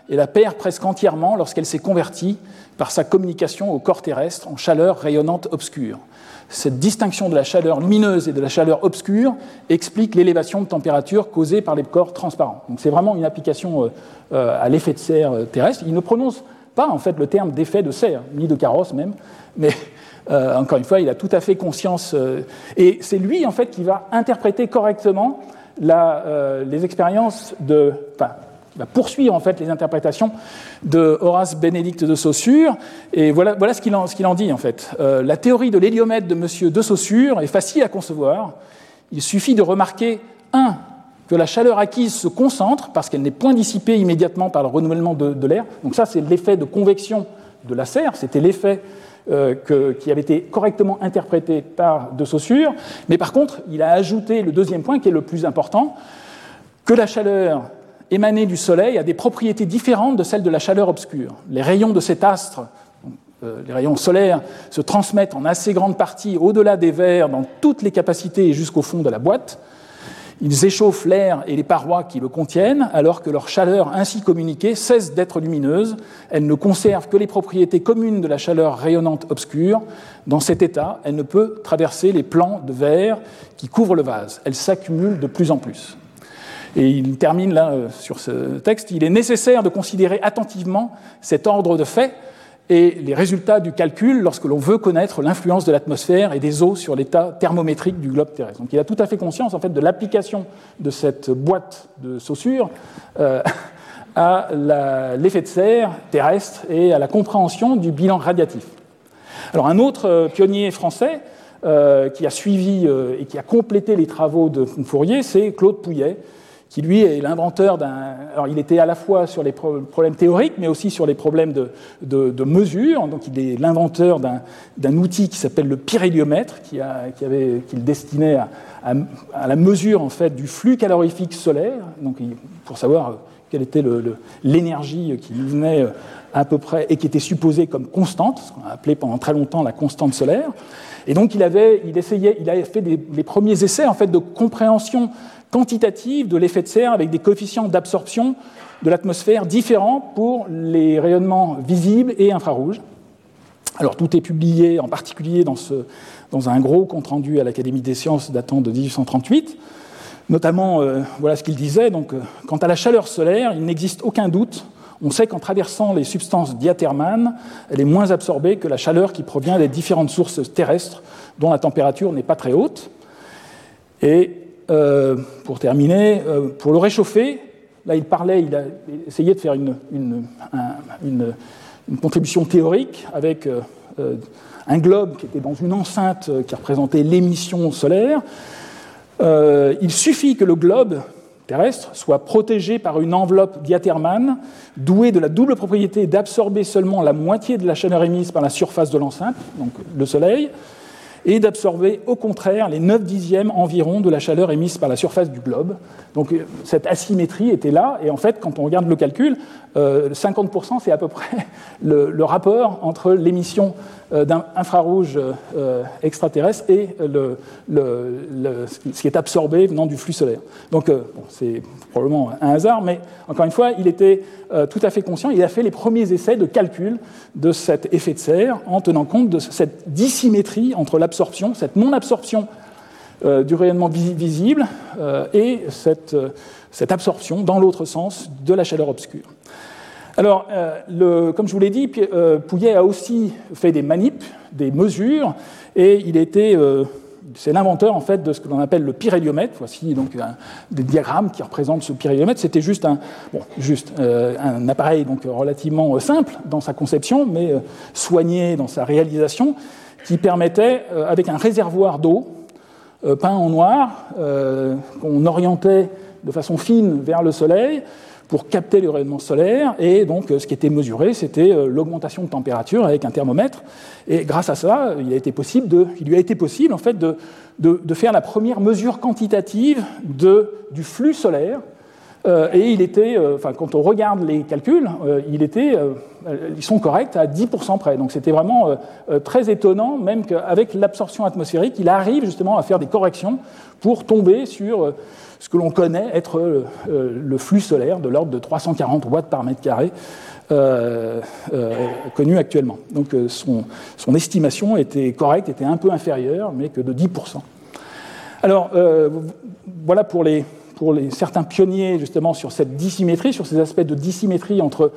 et la perd presque entièrement lorsqu'elle s'est convertie par sa communication au corps terrestre en chaleur rayonnante obscure. Cette distinction de la chaleur lumineuse et de la chaleur obscure explique l'élévation de température causée par les corps transparents. Donc c'est vraiment une application à l'effet de serre terrestre. Il ne prononce pas en fait le terme d'effet de serre, ni de carrosse même, mais encore une fois, il a tout à fait conscience. Et c'est lui en fait qui va interpréter correctement les expériences de... Enfin, qui va poursuivre en fait les interprétations de Horace Bénédicte de Saussure, et voilà ce qu'il en dit en fait. La théorie de l'héliomètre de M. de Saussure est facile à concevoir. Il suffit de remarquer, 1, que la chaleur acquise se concentre parce qu'elle n'est point dissipée immédiatement par le renouvellement de l'air. Donc ça, c'est l'effet de convection de la serre, c'était l'effet qui avait été correctement interprété par de Saussure, mais par contre, il a ajouté le deuxième point qui est le plus important, que la chaleur émanée du Soleil a des propriétés différentes de celles de la chaleur obscure. Les rayons de cet astre, les rayons solaires, se transmettent en assez grande partie au-delà des verres dans toutes les capacités et jusqu'au fond de la boîte. Ils échauffent l'air et les parois qui le contiennent, alors que leur chaleur ainsi communiquée cesse d'être lumineuse. Elle ne conserve que les propriétés communes de la chaleur rayonnante obscure. Dans cet état, elle ne peut traverser les plans de verre qui couvrent le vase. Elle s'accumule de plus en plus. Et il termine là sur ce texte. Il est nécessaire de considérer attentivement cet ordre de faits et les résultats du calcul lorsque l'on veut connaître l'influence de l'atmosphère et des eaux sur l'état thermométrique du globe terrestre. Donc il a tout à fait conscience en fait, de l'application de cette boîte de Saussure à l'effet de serre terrestre et à la compréhension du bilan radiatif. Alors un autre pionnier français qui a suivi et qui a complété les travaux de Fourier, c'est Claude Pouillet, qui lui est l'inventeur d'un... Alors il était à la fois sur les problèmes théoriques, mais aussi sur les problèmes de mesure. Donc il est l'inventeur d'un outil qui s'appelle le pyréliomètre, qu'il destinait à la mesure en fait, du flux calorifique solaire, donc pour savoir quelle était l'énergie qui nous venait à peu près, et qui était supposée comme constante, ce qu'on a appelé pendant très longtemps la constante solaire. Et donc il avait fait les premiers essais en fait, de compréhension quantitative de l'effet de serre avec des coefficients d'absorption de l'atmosphère différents pour les rayonnements visibles et infrarouges. Alors tout est publié en particulier dans un gros compte-rendu à l'Académie des sciences datant de 1838. Notamment, voilà ce qu'il disait, donc, quant à la chaleur solaire, il n'existe aucun doute. On sait qu'en traversant les substances diathermanes, elle est moins absorbée que la chaleur qui provient des différentes sources terrestres dont la température n'est pas très haute. Et pour terminer, pour le réchauffer, là il a essayé de faire une contribution théorique avec un globe qui était dans une enceinte qui représentait l'émission solaire. Il suffit que le globe terrestre soit protégé par une enveloppe diathermane douée de la double propriété d'absorber seulement la moitié de la chaleur émise par la surface de l'enceinte, donc le Soleil, et d'absorber au contraire les 9/10 environ de la chaleur émise par la surface du globe. Donc cette asymétrie était là, et en fait, quand on regarde le calcul, 50% c'est à peu près le rapport entre l'émission d'un infrarouge extraterrestre et ce qui est absorbé venant du flux solaire. Donc c'est probablement un hasard, mais encore une fois, il était tout à fait conscient. Il a fait les premiers essais de calcul de cet effet de serre en tenant compte de cette dissymétrie entre l'absorption, cette non-absorption du rayonnement visible et cette absorption, dans l'autre sens, de la chaleur obscure. Alors, comme je vous l'ai dit, Pouillet a aussi fait des manips, des mesures, et c'est l'inventeur en fait de ce que l'on appelle le pyréliomètre. Voici donc des diagrammes qui représentent ce pyréliomètre. C'était juste un appareil donc relativement simple dans sa conception, mais soigné dans sa réalisation, qui permettait, avec un réservoir d'eau peint en noir, qu'on orientait de façon fine vers le Soleil, pour capter le rayonnement solaire, et donc ce qui était mesuré, c'était l'augmentation de température avec un thermomètre. Et grâce à ça, il lui a été possible en fait de faire la première mesure quantitative du flux solaire. Et quand on regarde les calculs, ils sont corrects à 10% près. Donc c'était vraiment très étonnant, même qu'avec l'absorption atmosphérique, il arrive justement à faire des corrections pour tomber sur ce que l'on connaît être le flux solaire de l'ordre de 340 watts par mètre carré connu actuellement. Donc son estimation était correcte, était un peu inférieure, mais que de 10%. Alors, voilà pour certains pionniers, justement, sur cette dissymétrie, sur ces aspects de dissymétrie entre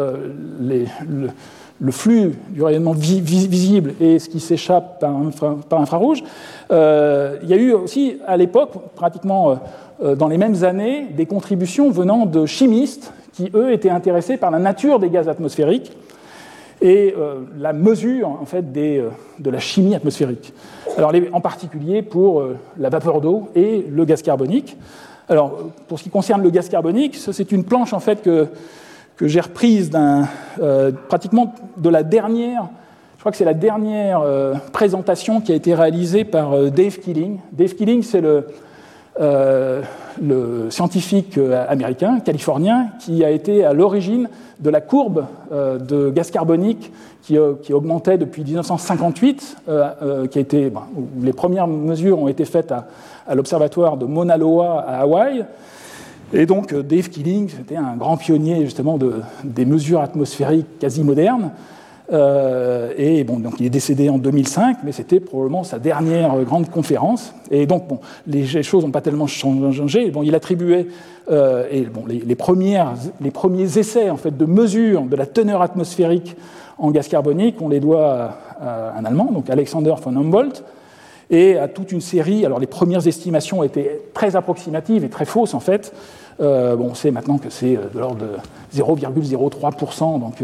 le flux du rayonnement visible et ce qui s'échappe par infrarouge. Il y a eu aussi, à l'époque, pratiquement dans les mêmes années, des contributions venant de chimistes qui, eux, étaient intéressés par la nature des gaz atmosphériques et la mesure, en fait, de la chimie atmosphérique. Alors, en particulier pour la vapeur d'eau et le gaz carbonique. Alors, pour ce qui concerne le gaz carbonique, c'est une planche, en fait, que j'ai reprise pratiquement de la dernière, je crois que c'est la dernière présentation qui a été réalisée par Dave Keeling. Dave Keeling, c'est le scientifique américain, californien, qui a été à l'origine de la courbe de gaz carbonique qui augmentait depuis 1958, où les premières mesures ont été faites à l'observatoire de Mauna Loa à Hawaï. Et donc, Dave Keeling, c'était un grand pionnier, justement, des mesures atmosphériques quasi modernes. Et bon, donc, il est décédé en 2005, mais c'était probablement sa dernière grande conférence. Et donc, bon, les choses n'ont pas tellement changé. Bon, il attribuait les premiers essais, en fait, de mesure de la teneur atmosphérique en gaz carbonique, on les doit à un Allemand, donc Alexander von Humboldt, et à toute une série. Alors, les premières estimations étaient très approximatives et très fausses, en fait. On sait maintenant que c'est de l'ordre de 0,03%, donc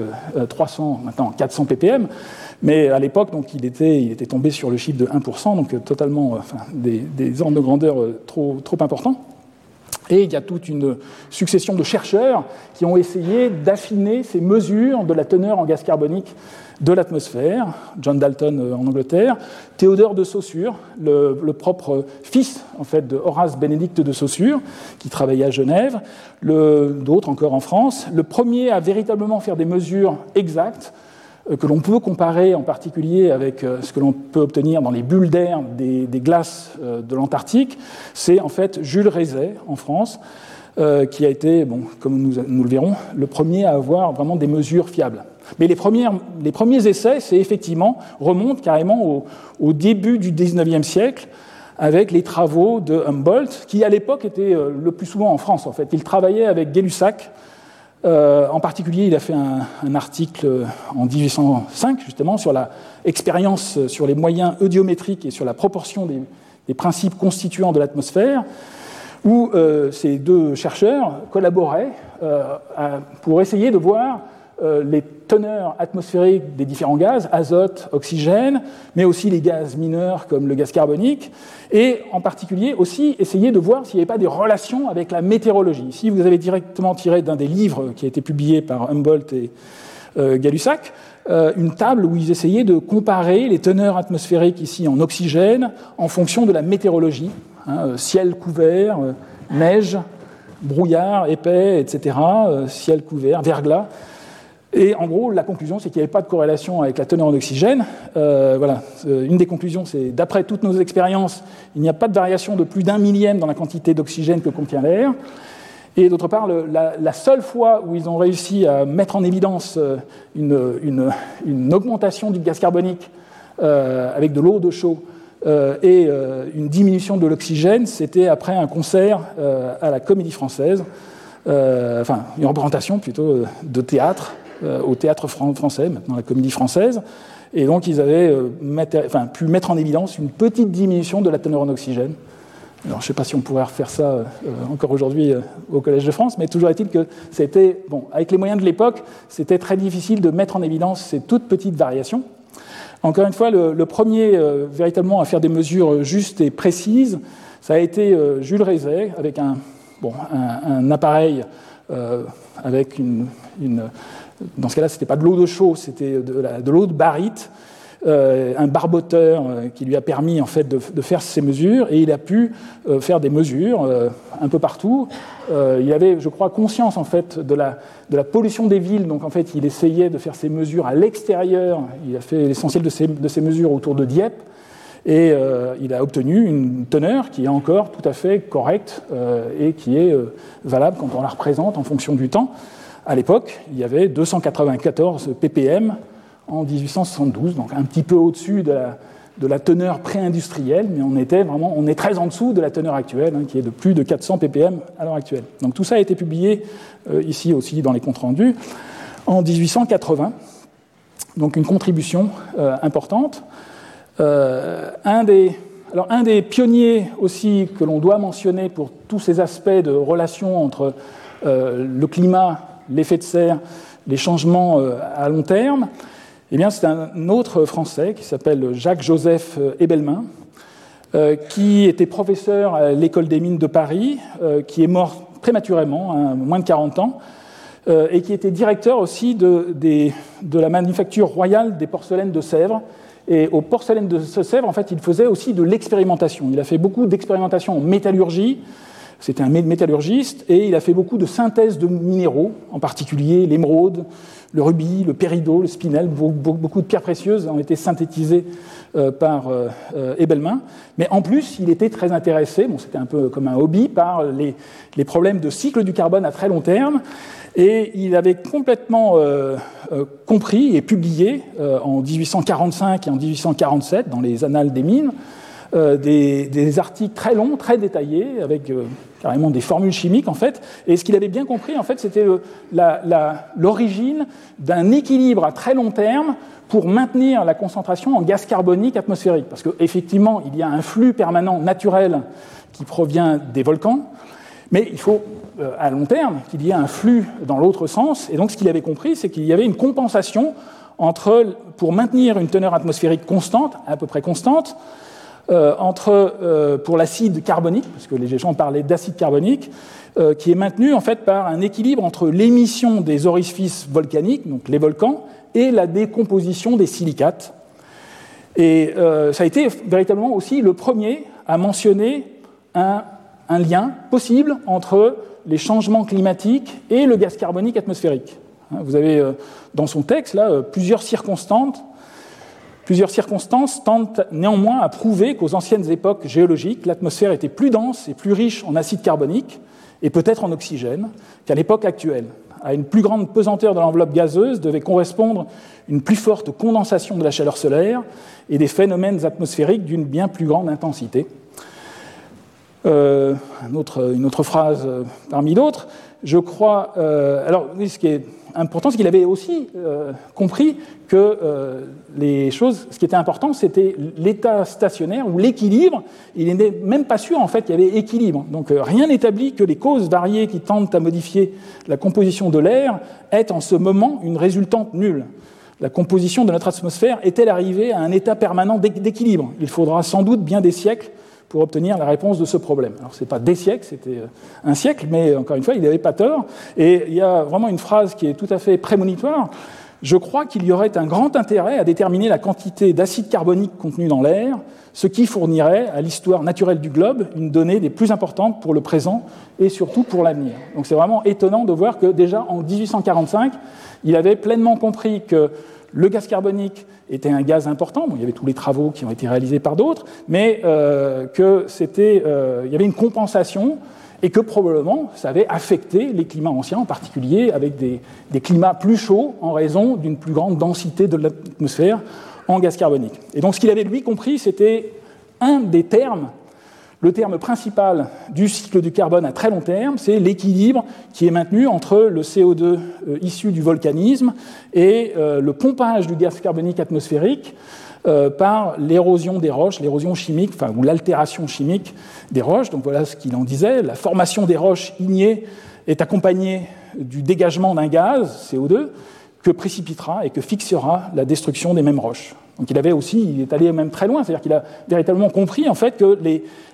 400 ppm. Mais à l'époque, donc, il était tombé sur le chiffre de 1%, donc totalement des ordres de grandeur trop importants. Et il y a toute une succession de chercheurs qui ont essayé d'affiner ces mesures de la teneur en gaz carbonique de l'atmosphère. John Dalton en Angleterre, Théodore de Saussure, le propre fils en fait, de Horace Bénédicte de Saussure, qui travaillait à Genève, d'autres encore en France. Le premier à véritablement faire des mesures exactes, que l'on peut comparer en particulier avec ce que l'on peut obtenir dans les bulles d'air des glaces de l'Antarctique, c'est en fait Jules Rézet en France, qui a été, comme nous le verrons, le premier à avoir vraiment des mesures fiables. Mais les premiers essais, c'est effectivement, remontent carrément au début du XIXe siècle, avec les travaux de Humboldt, qui à l'époque était le plus souvent en France en fait. Il travaillait avec Gay-Lussac. En particulier, il a fait un article en 1805, justement, sur l'expérience sur les moyens eudiométriques et sur la proportion des principes constituants de l'atmosphère, où ces deux chercheurs collaboraient pour essayer de voir les teneurs atmosphériques des différents gaz, azote, oxygène, mais aussi les gaz mineurs comme le gaz carbonique, et en particulier aussi essayer de voir s'il n'y avait pas des relations avec la météorologie. Ici, vous avez directement tiré d'un des livres qui a été publié par Humboldt et Gay-Lussac, une table où ils essayaient de comparer les teneurs atmosphériques ici en oxygène en fonction de la météorologie, ciel couvert, neige, brouillard épais, etc., ciel couvert, verglas. Et en gros, la conclusion, c'est qu'il n'y avait pas de corrélation avec la teneur en oxygène. Une des conclusions, c'est d'après toutes nos expériences, il n'y a pas de variation de plus d'1 millième dans la quantité d'oxygène que contient l'air. Et d'autre part, la seule fois où ils ont réussi à mettre en évidence une augmentation du gaz carbonique avec de l'eau de chaux et une diminution de l'oxygène, c'était après un concert à la Comédie Française, une représentation plutôt de théâtre, au théâtre français, maintenant la Comédie Française, et donc ils avaient pu mettre en évidence une petite diminution de la teneur en oxygène. Alors je ne sais pas si on pourrait refaire ça encore aujourd'hui au Collège de France, mais toujours est-il que c'était, avec les moyens de l'époque, c'était très difficile de mettre en évidence ces toutes petites variations. Encore une fois, le premier véritablement à faire des mesures justes et précises, ça a été Jules Rézet, avec un appareil avec dans ce cas-là, ce n'était pas de l'eau de chaux, c'était de l'eau de baryte, un barboteur qui lui a permis en fait de faire ces mesures, et il a pu faire des mesures un peu partout. Il avait, je crois, conscience en fait de la pollution des villes, donc en fait il essayait de faire ces mesures à l'extérieur. Il a fait l'essentiel de ces mesures autour de Dieppe, Et il a obtenu une teneur qui est encore tout à fait correcte et qui est valable quand on la représente en fonction du temps. À l'époque, il y avait 294 ppm en 1872, donc un petit peu au-dessus de la teneur pré-industrielle, mais on est très en dessous de la teneur actuelle, qui est de plus de 400 ppm à l'heure actuelle. Donc tout ça a été publié ici aussi dans les comptes rendus en 1880, donc une contribution importante. Un des pionniers aussi que l'on doit mentionner pour tous ces aspects de relation entre le climat, l'effet de serre, les changements à long terme, eh bien, c'est un autre Français qui s'appelle Jacques-Joseph Ebelmain, qui était professeur à l'École des mines de Paris, qui est mort prématurément, à moins de 40 ans, et qui était directeur aussi de la manufacture royale des porcelaines de Sèvres. Et aux porcelaines de Sèvres, en fait, il faisait aussi de l'expérimentation. Il a fait beaucoup d'expérimentation en métallurgie. C'était un métallurgiste, et il a fait beaucoup de synthèse de minéraux, en particulier l'émeraude, le rubis, le péridot, le spinel. Beaucoup de pierres précieuses ont été synthétisées par Ebelmain. Mais en plus, il était très intéressé, c'était un peu comme un hobby, par les problèmes de cycle du carbone à très long terme. Et il avait complètement compris et publié en 1845 et en 1847, dans les Annales des mines, des articles très longs, très détaillés, avec carrément des formules chimiques, en fait. Et ce qu'il avait bien compris, en fait, c'était l'origine d'un équilibre à très long terme pour maintenir la concentration en gaz carbonique atmosphérique. Parce qu'effectivement, il y a un flux permanent naturel qui provient des volcans, mais il faut, à long terme, qu'il y ait un flux dans l'autre sens. Et donc, ce qu'il avait compris, c'est qu'il y avait une compensation pour maintenir une teneur atmosphérique constante, à peu près constante, pour l'acide carbonique, parce que les gens parlaient d'acide carbonique, qui est maintenu en fait par un équilibre entre l'émission des orifices volcaniques, donc les volcans, et la décomposition des silicates. Et ça a été véritablement aussi le premier à mentionner un lien possible entre les changements climatiques et le gaz carbonique atmosphérique. Vous avez dans son texte là plusieurs circonstances tentent néanmoins à prouver qu'aux anciennes époques géologiques, l'atmosphère était plus dense et plus riche en acide carbonique, et peut-être en oxygène, qu'à l'époque actuelle. À une plus grande pesanteur de l'enveloppe gazeuse devait correspondre une plus forte condensation de la chaleur solaire et des phénomènes atmosphériques d'une bien plus grande intensité. Une autre phrase parmi d'autres. Je crois... alors, ce qui est important, c'est qu'il avait aussi compris que ce qui était important, c'était l'état stationnaire ou l'équilibre. Il n'était même pas sûr, en fait, qu'il y avait équilibre. Donc, rien n'établit que les causes variées qui tentent à modifier la composition de l'air aient en ce moment une résultante nulle. La composition de notre atmosphère est-elle arrivée à un état permanent d'équilibre? Il faudra sans doute bien des siècles pour obtenir la réponse de ce problème. Alors, ce n'est pas des siècles, c'était un siècle, mais encore une fois, il n'avait pas tort. Et il y a vraiment une phrase qui est tout à fait prémonitoire. Je crois qu'il y aurait un grand intérêt à déterminer la quantité d'acide carbonique contenu dans l'air, ce qui fournirait à l'histoire naturelle du globe une donnée des plus importantes pour le présent et surtout pour l'avenir. Donc c'est vraiment étonnant de voir que déjà en 1845, il avait pleinement compris que le gaz carbonique était un gaz important. Bon, il y avait tous les travaux qui ont été réalisés par d'autres, mais il y avait une compensation et que probablement ça avait affecté les climats anciens, en particulier avec des climats plus chauds en raison d'une plus grande densité de l'atmosphère en gaz carbonique. Et donc ce qu'il avait lui compris, c'était un des termes, le terme principal du cycle du carbone à très long terme, c'est l'équilibre qui est maintenu entre le CO2 issu du volcanisme et le pompage du gaz carbonique atmosphérique par l'érosion des roches, l'érosion chimique, ou l'altération chimique des roches. Donc voilà ce qu'il en disait. La formation des roches ignées est accompagnée du dégagement d'un gaz, CO2, que précipitera et que fixera la destruction des mêmes roches. Donc il est allé même très loin, c'est-à-dire qu'il a véritablement compris en fait que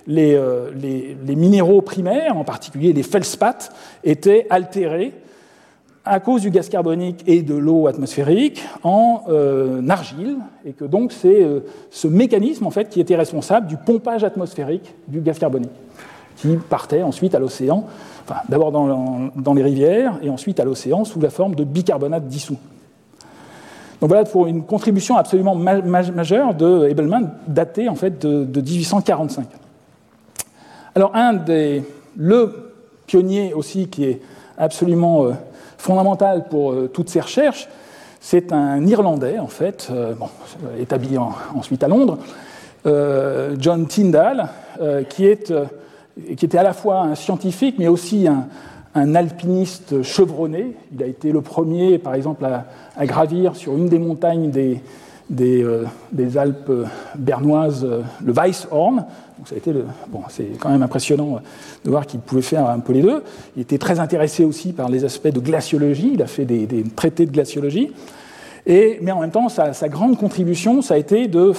les minéraux primaires, en particulier les feldspaths, étaient altérés à cause du gaz carbonique et de l'eau atmosphérique en argile, et que donc c'est ce mécanisme en fait qui était responsable du pompage atmosphérique du gaz carbonique, qui partait ensuite à l'océan, d'abord dans les rivières et ensuite à l'océan sous la forme de bicarbonate dissous. Donc voilà pour une contribution absolument majeure de Hebelman, datée en fait de 1845. Alors le pionnier aussi qui est absolument fondamental pour toutes ces recherches, c'est un Irlandais en fait, établi ensuite à Londres, John Tyndall, qui était à la fois un scientifique mais aussi un alpiniste chevronné. Il a été le premier, par exemple, à gravir sur une des montagnes des Alpes bernoises, le Weisshorn. Donc ça a été c'est quand même impressionnant de voir qu'il pouvait faire un peu les deux. Il était très intéressé aussi par les aspects de glaciologie. Il a fait des traités de glaciologie. Mais en même temps, sa grande contribution, ça a été de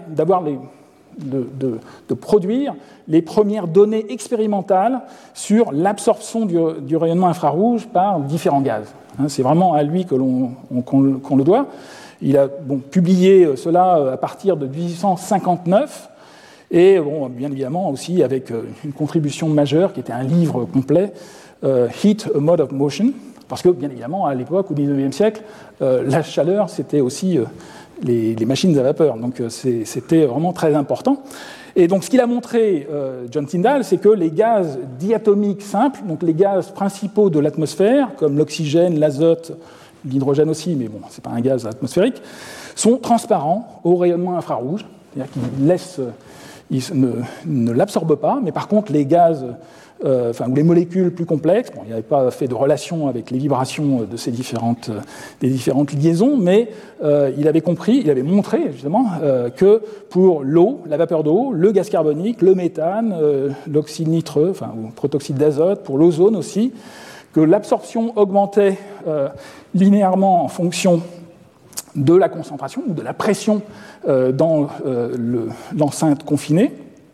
produire les premières données expérimentales sur l'absorption du rayonnement infrarouge par différents gaz. C'est vraiment à lui qu'on le doit. Il a publié cela à partir de 1859, et bien évidemment aussi avec une contribution majeure qui était un livre complet, Heat, a Mode of Motion, parce que bien évidemment à l'époque, au XIXe siècle, la chaleur c'était aussi les machines à vapeur, donc c'était vraiment très important. Et donc ce qu'il a montré, John Tyndall, c'est que les gaz diatomiques simples, donc les gaz principaux de l'atmosphère, comme l'oxygène, l'azote, l'hydrogène aussi, mais ce n'est pas un gaz atmosphérique, sont transparents au rayonnement infrarouge, c'est-à-dire qu'ils ne l'absorbent pas, mais par contre les gaz, ou les molécules plus complexes, il n'avait pas fait de relation avec les vibrations de des différentes liaisons, mais il avait montré justement que pour l'eau, la vapeur d'eau, le gaz carbonique, le méthane, l'oxyde nitreux, ou protoxyde d'azote, pour l'ozone aussi, que l'absorption augmentait linéairement en fonction de la concentration ou de la pression dans l'enceinte confinée,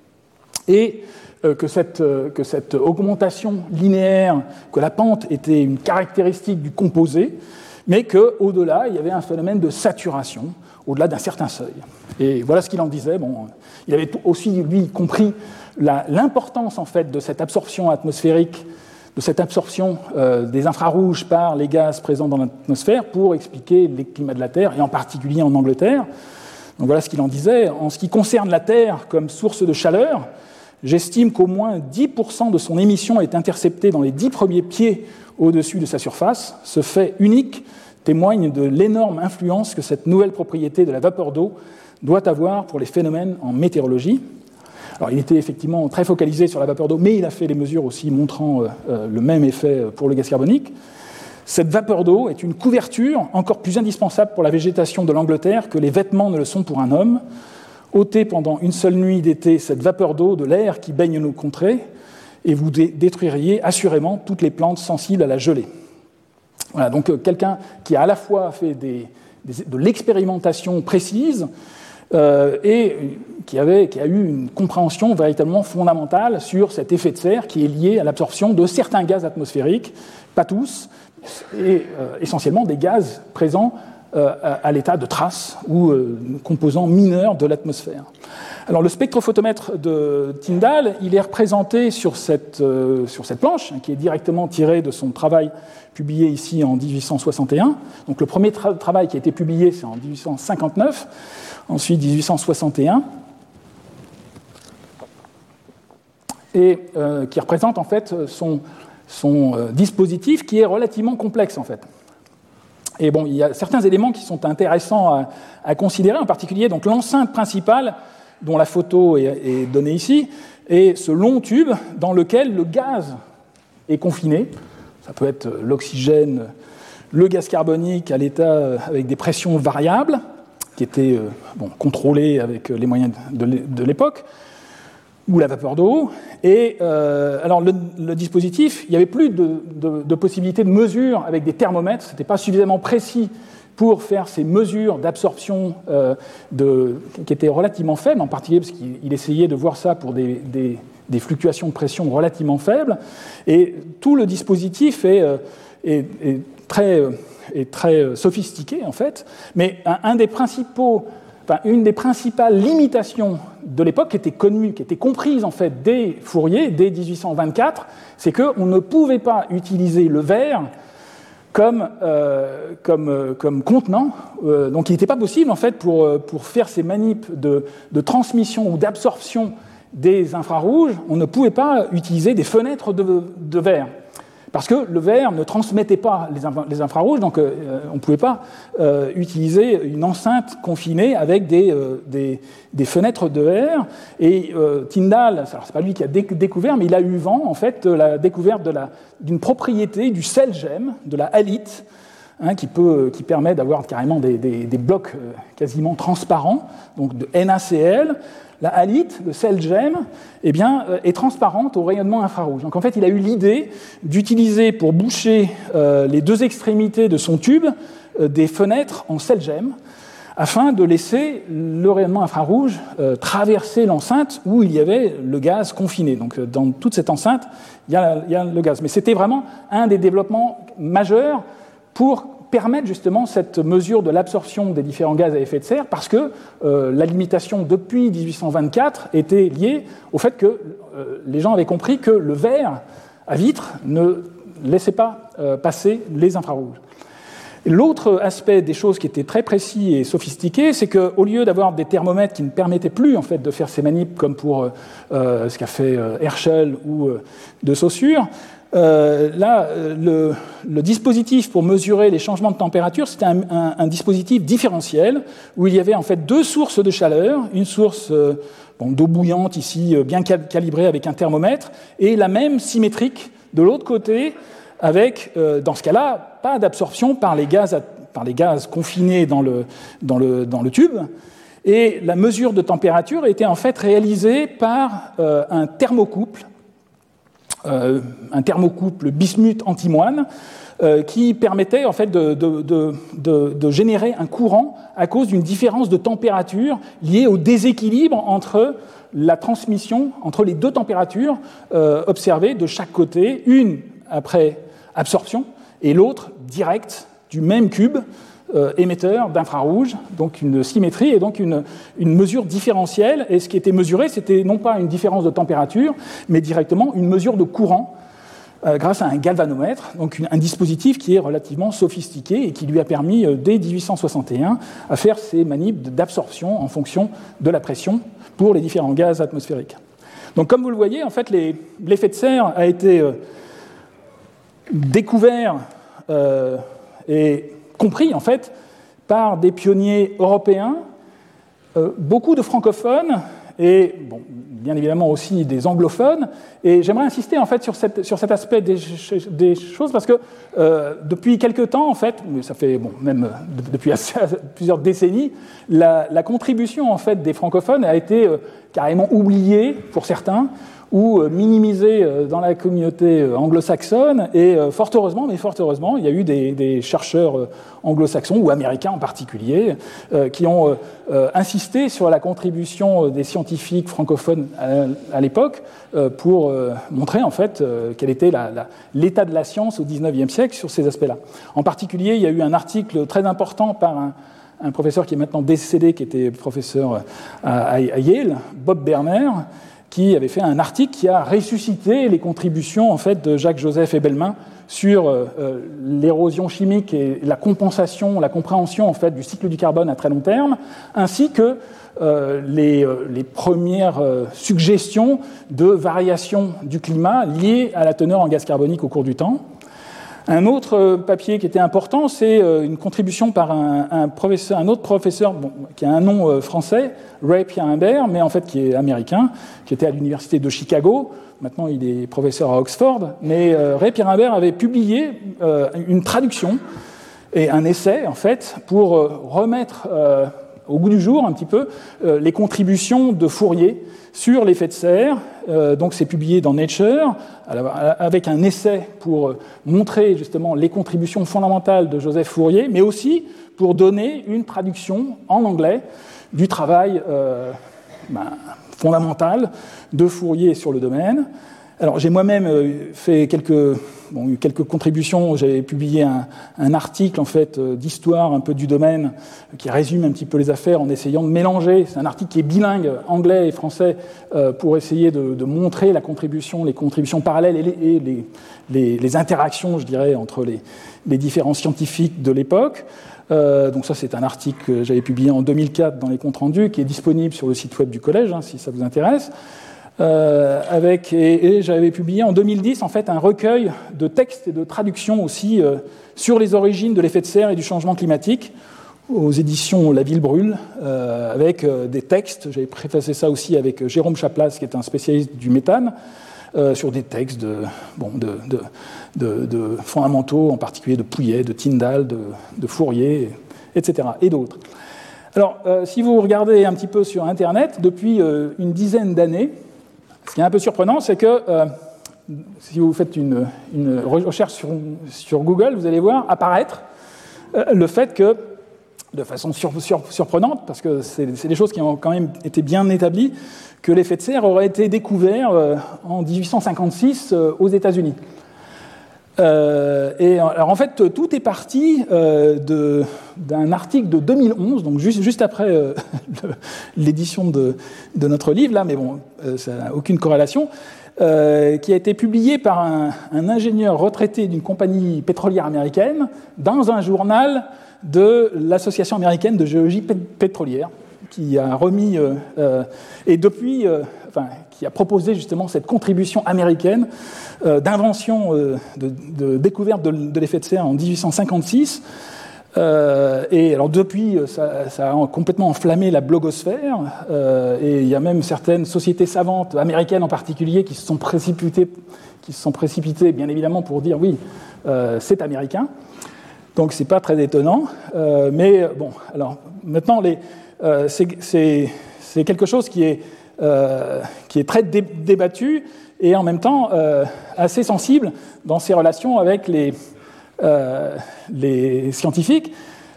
et que cette augmentation linéaire, que la pente était une caractéristique du composé, mais qu'au-delà, il y avait un phénomène de saturation, au-delà d'un certain seuil. Et voilà ce qu'il en disait. Il avait aussi, lui, compris l'importance, en fait, de cette absorption atmosphérique, de cette absorption des infrarouges par les gaz présents dans l'atmosphère pour expliquer les climats de la Terre, et en particulier en Angleterre. Donc voilà ce qu'il en disait. En ce qui concerne la Terre comme source de chaleur, j'estime qu'au moins 10% de son émission est interceptée dans les 10 premiers pieds au-dessus de sa surface. Ce fait unique témoigne de l'énorme influence que cette nouvelle propriété de la vapeur d'eau doit avoir pour les phénomènes en météorologie. Alors, il était effectivement très focalisé sur la vapeur d'eau, mais il a fait des mesures aussi montrant le même effet pour le gaz carbonique. Cette vapeur d'eau est une couverture encore plus indispensable pour la végétation de l'Angleterre que les vêtements ne le sont pour un homme. Ôtez pendant une seule nuit d'été cette vapeur d'eau de l'air qui baigne nos contrées, et vous détruiriez assurément toutes les plantes sensibles à la gelée. Voilà, donc quelqu'un qui a à la fois fait de l'expérimentation précise et qui a eu une compréhension véritablement fondamentale sur cet effet de serre qui est lié à l'absorption de certains gaz atmosphériques, pas tous, et essentiellement des gaz présents à l'état de trace ou composants mineurs de l'atmosphère. Alors le spectrophotomètre de Tyndall, il est représenté sur cette planche, qui est directement tirée de son travail publié ici en 1861. Donc le premier travail qui a été publié, c'est en 1859, ensuite 1861, et qui représente en fait son dispositif qui est relativement complexe en fait. Et il y a certains éléments qui sont intéressants à considérer, en particulier donc l'enceinte principale, dont la photo est donnée ici, et ce long tube dans lequel le gaz est confiné. Ça peut être l'oxygène, le gaz carbonique à l'état avec des pressions variables, qui étaient contrôlées avec les moyens de l'époque, ou la vapeur d'eau. Et alors le dispositif, il n'y avait plus de possibilité de mesure avec des thermomètres, ce n'était pas suffisamment précis pour faire ces mesures d'absorption qui étaient relativement faibles, en particulier parce qu'il essayait de voir ça pour des fluctuations de pression relativement faibles. Et tout le dispositif est très sophistiqué, en fait, mais une des principales limitations de l'époque qui était connue, qui était comprise en fait dès Fourier, dès 1824, c'est qu'on ne pouvait pas utiliser le verre comme contenant. Donc il n'était pas possible en fait pour faire ces manips de transmission ou d'absorption des infrarouges, on ne pouvait pas utiliser des fenêtres de verre. Parce que le verre ne transmettait pas les infrarouges, donc on ne pouvait pas utiliser une enceinte confinée avec des fenêtres de verre. Et Tyndall, ce n'est pas lui qui a découvert, mais il a eu vent en fait, de la découverte d'une propriété du sel gemme, de la halite, qui permet d'avoir carrément des blocs quasiment transparents, donc de NaCl. La halite, le sel gemme, est transparente au rayonnement infrarouge. Donc en fait, il a eu l'idée d'utiliser pour boucher les deux extrémités de son tube des fenêtres en sel gemme, afin de laisser le rayonnement infrarouge traverser l'enceinte où il y avait le gaz confiné. Donc dans toute cette enceinte, il y a le gaz. Mais c'était vraiment un des développements majeurs pour permettre justement cette mesure de l'absorption des différents gaz à effet de serre, parce que la limitation depuis 1824 était liée au fait que les gens avaient compris que le verre à vitre ne laissait pas passer les infrarouges. L'autre aspect des choses qui était très précis et sophistiqué, c'est qu'au lieu d'avoir des thermomètres qui ne permettaient plus en fait, de faire ces manips comme pour ce qu'a fait Herschel ou de Saussure, le dispositif pour mesurer les changements de température, c'était un dispositif différentiel où il y avait en fait deux sources de chaleur, une source d'eau bouillante ici bien calibrée avec un thermomètre et la même symétrique de l'autre côté avec, dans ce cas-là, pas d'absorption par les gaz confinés dans le tube. Et la mesure de température était en fait réalisée par un thermocouple bismuth-antimoine qui permettait en fait de générer un courant à cause d'une différence de température liée au déséquilibre entre la transmission, entre les deux températures observées de chaque côté, une après absorption et l'autre directe du même cube émetteur d'infrarouge, donc une symétrie et donc une mesure différentielle. Et ce qui était mesuré, c'était non pas une différence de température, mais directement une mesure de courant grâce à un galvanomètre, donc un dispositif qui est relativement sophistiqué et qui lui a permis, dès 1861, à faire ces manips d'absorption en fonction de la pression pour les différents gaz atmosphériques. Donc comme vous le voyez, en fait, l'effet de serre a été découvert et compris en fait par des pionniers européens, beaucoup de francophones et bien évidemment aussi des anglophones. Et j'aimerais insister en fait sur cet aspect des choses parce que depuis quelque temps en fait, mais ça fait même depuis plusieurs décennies, la contribution en fait des francophones a été carrément oubliée pour certains ou minimisée dans la communauté anglo-saxonne. Et fort heureusement, il y a eu des chercheurs anglo-saxons, ou américains en particulier, qui ont insisté sur la contribution des scientifiques francophones à l'époque pour montrer en fait quel était l'état de la science au XIXe siècle sur ces aspects-là. En particulier, il y a eu un article très important par un professeur qui est maintenant décédé, qui était professeur à Yale, Bob Berner, qui avait fait un article qui a ressuscité les contributions en fait, de Jacques-Joseph Hebelmain sur l'érosion chimique et la compréhension en fait, du cycle du carbone à très long terme, ainsi que les premières suggestions de variation du climat liées à la teneur en gaz carbonique au cours du temps. Un autre papier qui était important, c'est une contribution par un autre professeur qui a un nom français, Ray Pierre Imbert, mais en fait qui est américain, qui était à l'université de Chicago. Maintenant, il est professeur à Oxford. Mais Ray Pierre Imbert avait publié une traduction et un essai, en fait, pour remettre au goût du jour un petit peu les contributions de Fourier sur l'effet de serre. Donc c'est publié dans Nature, avec un essai pour montrer justement les contributions fondamentales de Joseph Fourier, mais aussi pour donner une traduction en anglais du travail fondamental de Fourier sur le domaine. Alors j'ai moi-même fait quelques eu quelques contributions. J'avais publié un article en fait d'histoire un peu du domaine qui résume un petit peu les affaires en essayant de mélanger. C'est un article qui est bilingue, anglais et français, pour essayer de montrer les contributions parallèles et les interactions, je dirais, entre les différents scientifiques de l'époque. Donc ça, c'est un article que j'avais publié en 2004 dans les comptes rendus, qui est disponible sur le site web du collège, si ça vous intéresse. Et j'avais publié en 2010 en fait un recueil de textes et de traductions aussi sur les origines de l'effet de serre et du changement climatique aux éditions La Ville Brûle, avec des textes. J'avais préfacé ça aussi avec Jérôme Chaplas, qui est un spécialiste du méthane, sur des textes de fondamentaux, en particulier de Pouillet, de Tyndall, de Fourier, etc. et d'autres. Alors, si vous regardez un petit peu sur Internet, depuis une dizaine d'années, ce qui est un peu surprenant, c'est que si vous faites une recherche sur Google, vous allez voir apparaître le fait que, de façon surprenante, parce que c'est des choses qui ont quand même été bien établies, que l'effet de serre aurait été découvert en 1856 aux États-Unis. Alors en fait, tout est parti d'un article de 2011, donc juste après l'édition de notre livre, là, mais bon, ça n'a aucune corrélation, qui a été publié par un ingénieur retraité d'une compagnie pétrolière américaine dans un journal de l'Association américaine de géologie pétrolière, qui a remis, et depuis, qui a proposé justement cette contribution américaine d'invention, de découverte de l'effet de serre en 1856. Et alors depuis, ça a complètement enflammé la blogosphère, et il y a même certaines sociétés savantes, américaines en particulier, qui se sont précipitées bien évidemment pour dire oui, c'est américain. Donc c'est pas très étonnant. Mais bon, alors maintenant, c'est quelque chose qui est très débattu et en même temps assez sensible dans ses relations avec les scientifiques.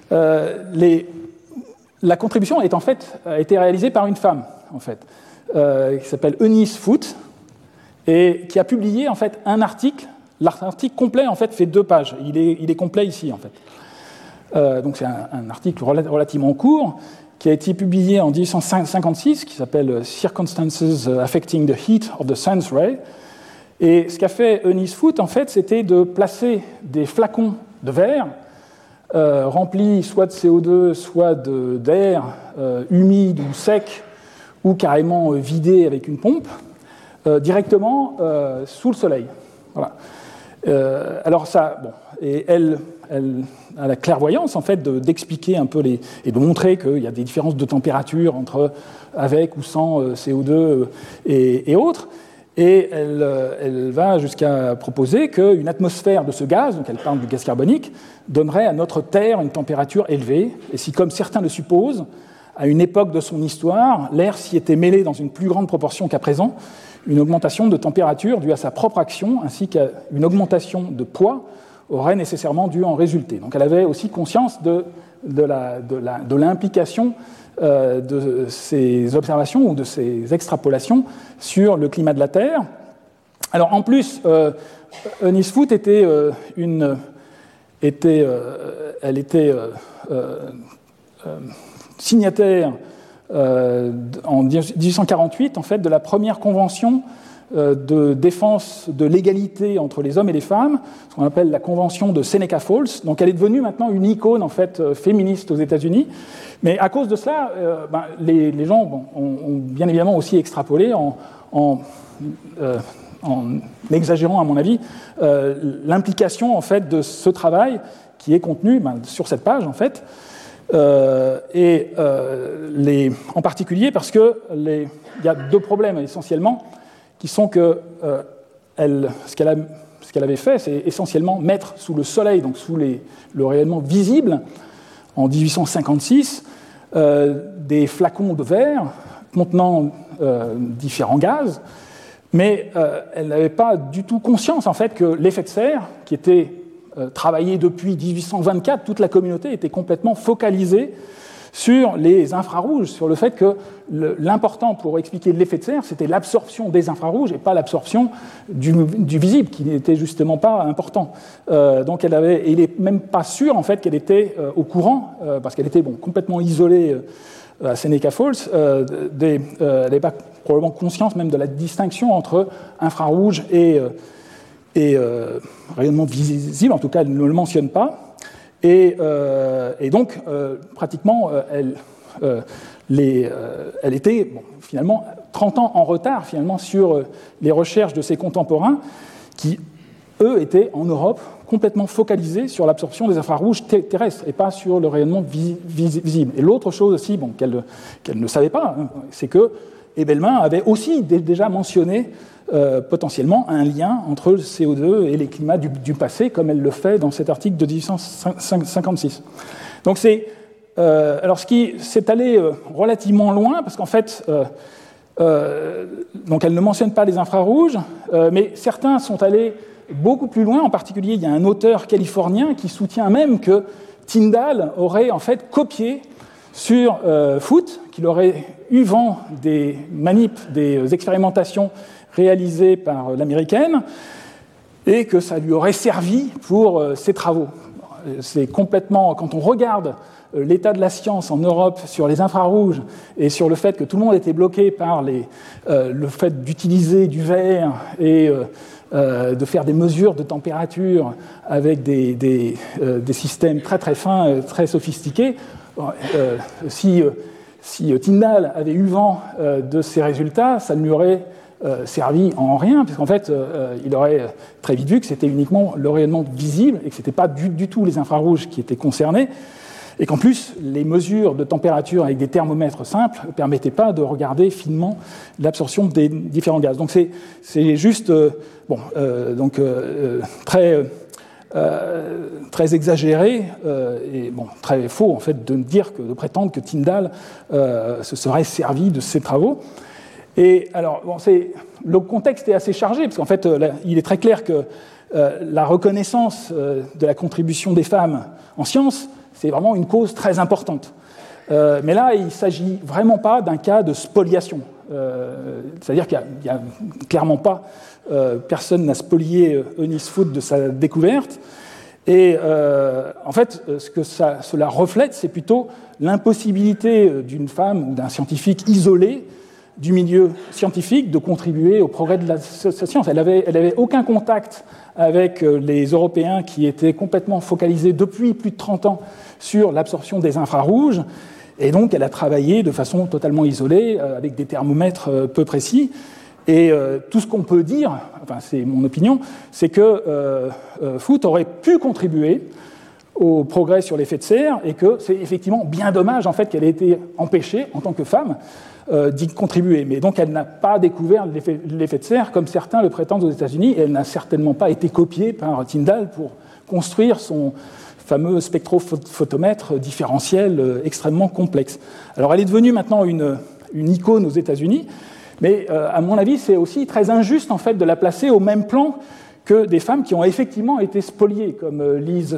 La contribution a été réalisée par une femme, en fait, qui s'appelle Eunice Foote, et qui a publié en fait un article. L'article complet en fait fait 2 pages. Il est complet ici en fait. Donc c'est un article relativement court qui a été publié en 1856, qui s'appelle Circumstances Affecting the Heat of the Sun's Ray. Et ce qu'a fait Eunice Foote, en fait, c'était de placer des flacons de verre remplis soit de CO2, soit d'air humide ou sec, ou carrément vidés avec une pompe, directement sous le soleil. Voilà. Alors ça, bon, et elle a la clairvoyance en fait d'expliquer un peu et de montrer qu'il y a des différences de température avec ou sans CO2 et autres. Et elle va jusqu'à proposer qu'une atmosphère de ce gaz, donc elle parle du gaz carbonique, donnerait à notre Terre une température élevée. Et si, comme certains le supposent, à une époque de son histoire, l'air s'y était mêlé dans une plus grande proportion qu'à présent, une augmentation de température due à sa propre action, ainsi qu'une augmentation de poids, aurait nécessairement dû en résulter. Donc elle avait aussi conscience de l'implication de ces observations ou de ces extrapolations sur le climat de la Terre. Alors en plus, Eunice Foote était signataire en 1848 en fait, de la première convention de défense de l'égalité entre les hommes et les femmes, ce qu'on appelle la convention de Seneca Falls. Donc elle est devenue maintenant une icône en fait, féministe aux États-Unis. Mais à cause de cela, les gens ont bien évidemment aussi extrapolé en exagérant, à mon avis, l'implication en fait, de ce travail qui est contenu sur cette page, en fait. En particulier parce que il y a 2 problèmes essentiellement qui sont que ce qu'elle avait fait, c'est essentiellement mettre sous le soleil, donc sous le rayonnement visible, en 1856, des flacons de verre contenant différents gaz, mais elle n'avait pas du tout conscience en fait que l'effet de serre, qui était travaillé depuis 1824, toute la communauté était complètement focalisée sur les infrarouges, sur le fait que l'important pour expliquer l'effet de serre, c'était l'absorption des infrarouges et pas l'absorption du visible, qui n'était justement pas important. Donc il n'est même pas sûr en fait qu'elle était au courant, parce qu'elle était complètement isolée à Seneca Falls. Elle n'avait pas probablement conscience même de la distinction entre infrarouge et rayonnement visible, en tout cas elle ne le mentionne pas. Et donc, pratiquement, elle était finalement 30 ans en retard finalement, sur les recherches de ses contemporains qui, eux, étaient en Europe complètement focalisés sur l'absorption des infrarouges terrestres et pas sur le rayonnement visible. Et l'autre chose aussi qu'elle ne savait pas, c'est que Ebelman avait aussi déjà mentionné potentiellement un lien entre le CO2 et les climats du passé, comme elle le fait dans cet article de 1856. Donc alors c'est allé relativement loin, parce qu'en fait, donc elle ne mentionne pas les infrarouges, mais certains sont allés beaucoup plus loin. En particulier, il y a un auteur californien qui soutient même que Tyndall aurait en fait copié sur Foote, qu'il aurait eu vent des manips, des expérimentations réalisées par l'américaine, et que ça lui aurait servi pour ses travaux. C'est complètement, quand on regarde l'état de la science en Europe sur les infrarouges et sur le fait que tout le monde était bloqué par le fait d'utiliser du verre et de faire des mesures de température avec des systèmes très très fins, très sophistiqués, si Tyndall avait eu vent de ces résultats, ça ne lui aurait servi en rien, puisqu'en fait, il aurait très vite vu que c'était uniquement le rayonnement visible et que ce n'était pas du tout les infrarouges qui étaient concernés, et qu'en plus, les mesures de température avec des thermomètres simples ne permettaient pas de regarder finement l'absorption des différents gaz. Donc c'est juste très exagéré et très faux en fait de prétendre que Tyndall se serait servi de ses travaux. Et alors, le contexte est assez chargé, parce qu'en fait, il est très clair que la reconnaissance de la contribution des femmes en sciences, c'est vraiment une cause très importante. Mais là, il ne s'agit vraiment pas d'un cas de spoliation. C'est-à-dire qu'il n'y a clairement pas, personne n'a spolié Eunice Foote de sa découverte. Et en fait, ce que cela reflète, c'est plutôt l'impossibilité d'une femme ou d'un scientifique isolé du milieu scientifique de contribuer au progrès de la science. Elle avait aucun contact avec les Européens qui étaient complètement focalisés depuis plus de 30 ans sur l'absorption des infrarouges, et donc elle a travaillé de façon totalement isolée, avec des thermomètres peu précis. Et tout ce qu'on peut dire, enfin c'est mon opinion, c'est que Foote aurait pu contribuer au progrès sur l'effet de serre, et que c'est effectivement bien dommage en fait qu'elle ait été empêchée en tant que femme d'y contribuer. Mais donc elle n'a pas découvert l'effet de serre comme certains le prétendent aux États-Unis, et elle n'a certainement pas été copiée par Tyndall pour construire son fameux spectrophotomètre différentiel extrêmement complexe. Alors elle est devenue maintenant une icône aux États-Unis, mais à mon avis c'est aussi très injuste en fait de la placer au même plan que des femmes qui ont effectivement été spoliées, comme Lise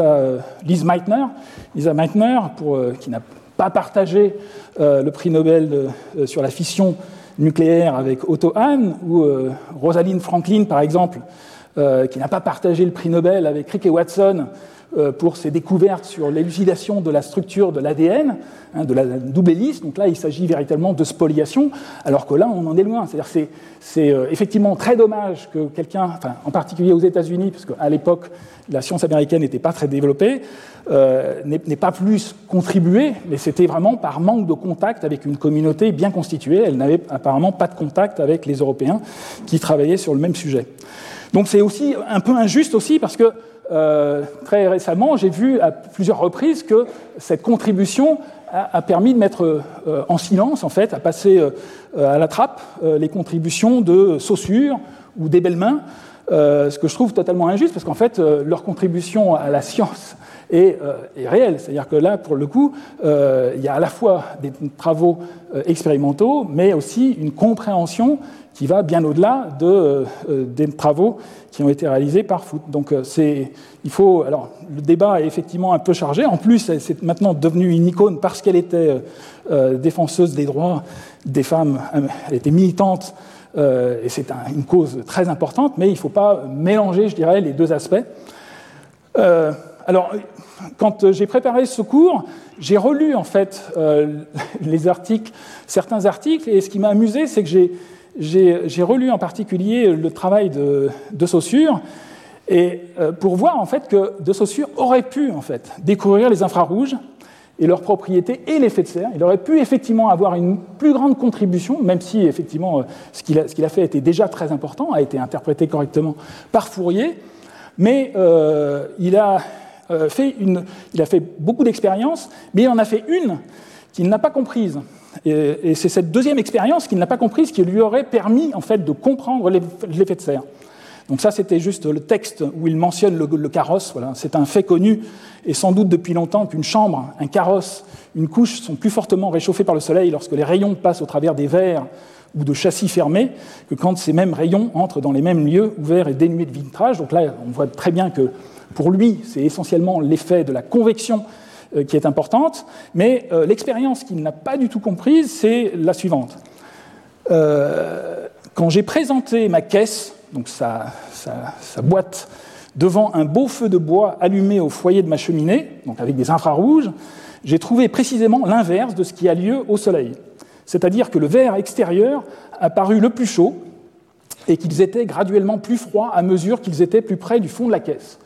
Meitner. Lisa Meitner, qui n'a pas partagé le prix Nobel sur la fission nucléaire avec Otto Hahn, ou Rosalind Franklin, par exemple, qui n'a pas partagé le prix Nobel avec Crick et Watson pour ses découvertes sur l'élucidation de la structure de l'ADN, de la double hélice. Donc là, il s'agit véritablement de spoliation, alors que là, on en est loin. C'est-à-dire c'est effectivement très dommage que quelqu'un, en particulier aux États-Unis, parce qu'à l'époque, la science américaine n'était pas très développée, n'ait pas plus contribué, mais c'était vraiment par manque de contact avec une communauté bien constituée. Elle n'avait apparemment pas de contact avec les Européens qui travaillaient sur le même sujet. Donc c'est aussi un peu injuste aussi, parce que très récemment, j'ai vu à plusieurs reprises que cette contribution a permis de mettre en silence, en fait, à passer à la trappe les contributions de Saussure ou d'Ebelman, ce que je trouve totalement injuste, parce qu'en fait, leur contribution à la science est réelle. C'est-à-dire que là, pour le coup, il y a à la fois des travaux expérimentaux, mais aussi une compréhension qui va bien au-delà des travaux qui ont été réalisés par Foote. Donc alors, le débat est effectivement un peu chargé. En plus, c'est maintenant devenu une icône parce qu'elle était défenseuse des droits des femmes. Elle était militante et c'est une cause très importante, mais il ne faut pas mélanger, je dirais, les deux aspects. Alors, quand j'ai préparé ce cours, j'ai relu en fait certains articles, et ce qui m'a amusé, c'est que j'ai relu en particulier le travail de Saussure, et pour voir en fait que de Saussure aurait pu en fait découvrir les infrarouges et leurs propriétés et l'effet de serre. Il aurait pu effectivement avoir une plus grande contribution, même si effectivement ce qu'il a fait était déjà très important, a été interprété correctement par Fourier, mais il a fait beaucoup d'expériences, mais il en a fait une qu'il n'a pas comprise. Et c'est cette deuxième expérience qu'il n'a pas comprise qui lui aurait permis en fait de comprendre l'effet de serre. Donc ça, c'était juste le texte où il mentionne le carrosse. Voilà. C'est un fait connu, et sans doute depuis longtemps, qu'une chambre, un carrosse, une couche sont plus fortement réchauffés par le soleil lorsque les rayons passent au travers des verres ou de châssis fermés que quand ces mêmes rayons entrent dans les mêmes lieux ouverts et dénués de vitrage. Donc là, on voit très bien que pour lui, c'est essentiellement l'effet de la convection qui est importante, mais l'expérience qu'il n'a pas du tout comprise, c'est la suivante. Quand j'ai présenté ma caisse, donc sa boîte, devant un beau feu de bois allumé au foyer de ma cheminée, donc avec des infrarouges, j'ai trouvé précisément l'inverse de ce qui a lieu au soleil. C'est-à-dire que le verre extérieur a paru le plus chaud et qu'ils étaient graduellement plus froids à mesure qu'ils étaient plus près du fond de la caisse.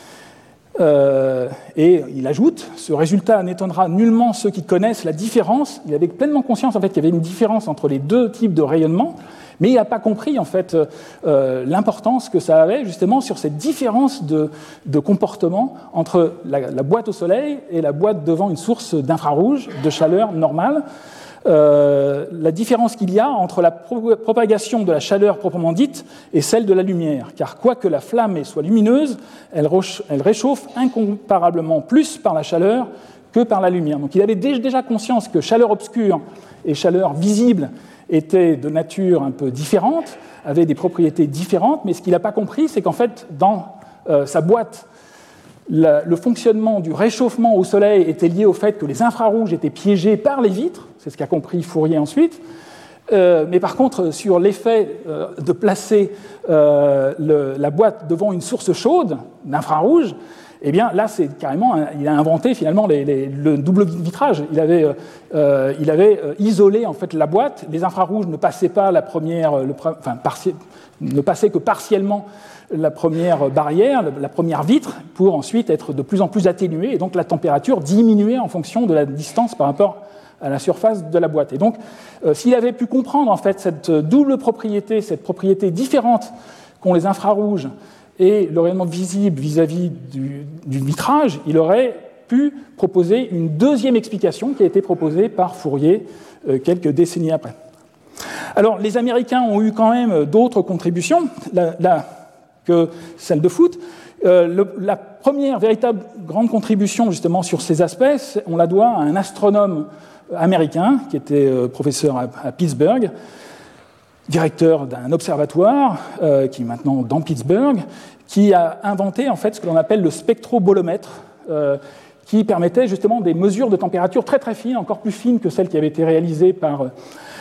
Et il ajoute, ce résultat n'étonnera nullement ceux qui connaissent la différence. Il avait pleinement conscience en fait, qu'il y avait une différence entre les deux types de rayonnement, mais il n'a pas compris en fait, l'importance que ça avait justement sur cette différence de comportement entre la boîte au soleil et la boîte devant une source d'infrarouge, de chaleur normale. La différence qu'il y a entre la propagation de la chaleur proprement dite et celle de la lumière, car quoique la flamme soit lumineuse, elle réchauffe incomparablement plus par la chaleur que par la lumière. Donc il avait déjà conscience que chaleur obscure et chaleur visible étaient de nature un peu différente, avaient des propriétés différentes, mais ce qu'il n'a pas compris, c'est qu'en fait, dans sa boîte, le fonctionnement du réchauffement au soleil était lié au fait que les infrarouges étaient piégés par les vitres, c'est ce qu'a compris Fourier ensuite, mais par contre, sur l'effet de placer la boîte devant une source chaude d'infrarouge, eh bien là, c'est carrément, il a inventé finalement le double vitrage. Il avait isolé en fait la boîte. Les infrarouges ne passaient pas ne passaient que partiellement la première barrière, la première vitre, pour ensuite être de plus en plus atténuée, et donc la température diminuait en fonction de la distance par rapport à la surface de la boîte. Et donc, s'il avait pu comprendre en fait cette double propriété, cette propriété différente qu'ont les infrarouges et le rayonnement visible vis-à-vis du vitrage, il aurait pu proposer une deuxième explication qui a été proposée par Fourier quelques décennies après. Alors, les Américains ont eu quand même d'autres contributions que celle de Foote. La première véritable grande contribution justement sur ces aspects, on la doit à un astronome américain qui était professeur à Pittsburgh, directeur d'un observatoire qui est maintenant dans Pittsburgh, qui a inventé en fait ce que l'on appelle le spectrobolomètre, qui permettait justement des mesures de température très très fines, encore plus fines que celles qui avaient été réalisées par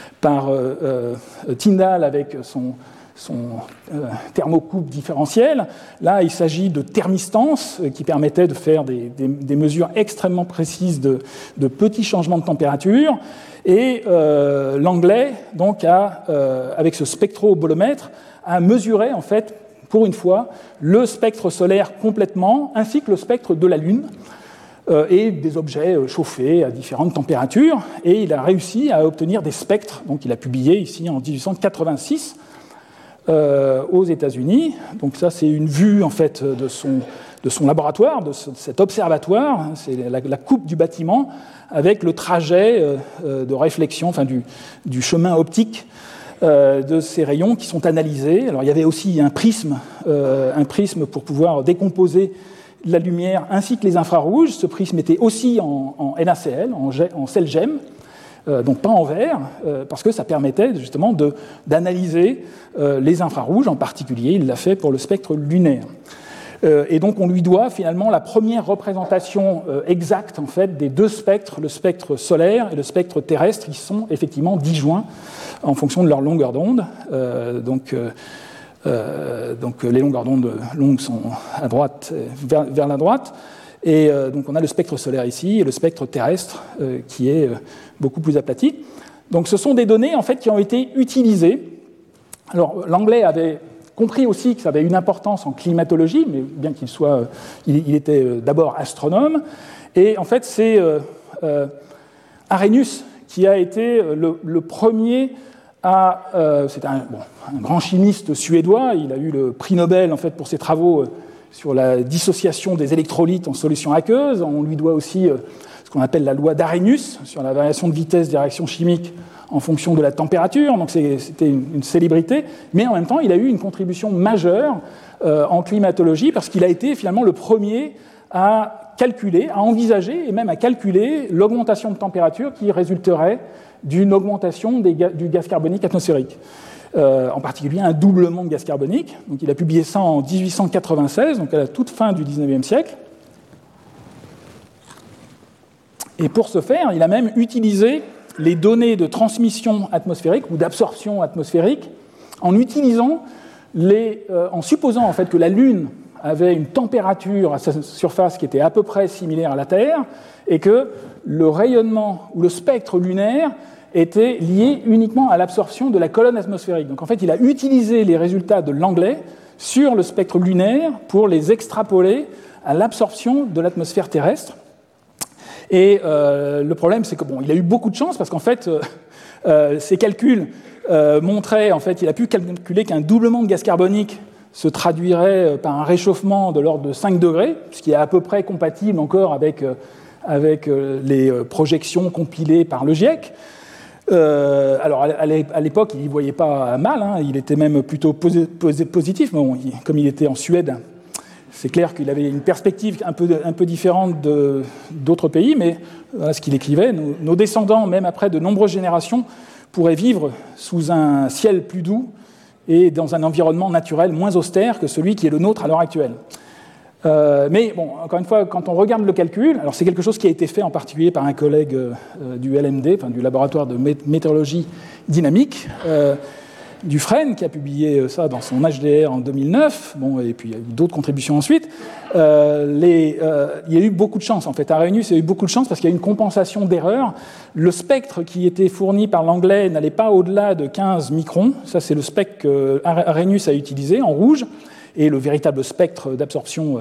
Tyndall avec son thermocouple différentiel. Là, il s'agit de thermistance qui permettait de faire des mesures extrêmement précises de petits changements de température. Et l'anglais, donc, avec ce spectrobolomètre, a mesuré, en fait, pour une fois, le spectre solaire complètement, ainsi que le spectre de la Lune, et des objets chauffés à différentes températures. Et il a réussi à obtenir des spectres, donc il a publié ici en 1886, aux États-Unis. Donc ça, c'est une vue en fait de son laboratoire, de cet observatoire. C'est la coupe du bâtiment avec le trajet de réflexion, enfin du chemin optique de ces rayons qui sont analysés. Alors il y avait aussi un prisme pour pouvoir décomposer la lumière ainsi que les infrarouges. Ce prisme était aussi en NaCl, en sel gemme. donc pas en vert, parce que ça permettait justement d'analyser les infrarouges, en particulier, il l'a fait pour le spectre lunaire. Et donc on lui doit finalement la première représentation exacte en fait, des deux spectres, le spectre solaire et le spectre terrestre, qui sont effectivement disjoints en fonction de leur longueur d'onde. Donc les longueurs d'onde longues sont à droite, vers la droite. Et donc on a le spectre solaire ici et le spectre terrestre qui est beaucoup plus aplati. Donc ce sont des données en fait, qui ont été utilisées. Alors l'anglais avait compris aussi que ça avait une importance en climatologie, mais bien qu'il soit, il était d'abord astronome. Et en fait, c'est Arrhenius qui a été le premier à... c'est un grand chimiste suédois. Il a eu le prix Nobel en fait, pour ses travaux sur la dissociation des électrolytes en solution aqueuse. On lui doit aussi ce qu'on appelle la loi d'Arrhenius sur la variation de vitesse des réactions chimiques en fonction de la température, donc c'était une célébrité, mais en même temps, il a eu une contribution majeure en climatologie, parce qu'il a été finalement le premier à calculer, à envisager et même à calculer l'augmentation de température qui résulterait d'une augmentation du gaz carbonique atmosphérique. En particulier un doublement de gaz carbonique. Donc, il a publié ça en 1896, donc à la toute fin du XIXe siècle. Et pour ce faire, il a même utilisé les données de transmission atmosphérique ou d'absorption atmosphérique en supposant en fait que la Lune avait une température à sa surface qui était à peu près similaire à la Terre et que le rayonnement ou le spectre lunaire était lié uniquement à l'absorption de la colonne atmosphérique. Donc en fait, il a utilisé les résultats de Langley sur le spectre lunaire pour les extrapoler à l'absorption de l'atmosphère terrestre. Et le problème, c'est que il a eu beaucoup de chance parce qu'en fait, ses calculs montraient, en fait, il a pu calculer qu'un doublement de gaz carbonique se traduirait par un réchauffement de l'ordre de 5 degrés, ce qui est à peu près compatible encore avec les projections compilées par le GIEC. Alors à l'époque, il n'y voyait pas mal, hein, il était même plutôt positif, mais bon, comme il était en Suède, c'est clair qu'il avait une perspective un peu différente d'autres pays, mais voilà ce qu'il écrivait. Nos descendants, même après de nombreuses générations, pourraient vivre sous un ciel plus doux et dans un environnement naturel moins austère que celui qui est le nôtre à l'heure actuelle. Mais bon, encore une fois, quand on regarde le calcul, alors c'est quelque chose qui a été fait en particulier par un collègue du LMD, enfin, du laboratoire de météorologie dynamique, Dufresne, qui a publié ça dans son HDR en 2009, et puis il y a eu d'autres contributions ensuite. Il y a eu beaucoup de chance, en fait. Arrhenius a eu beaucoup de chance parce qu'il y a eu une compensation d'erreurs. Le spectre qui était fourni par Langley n'allait pas au-delà de 15 microns. Ça, c'est le spectre qu'Arrhenius a utilisé en rouge. Et le véritable spectre d'absorption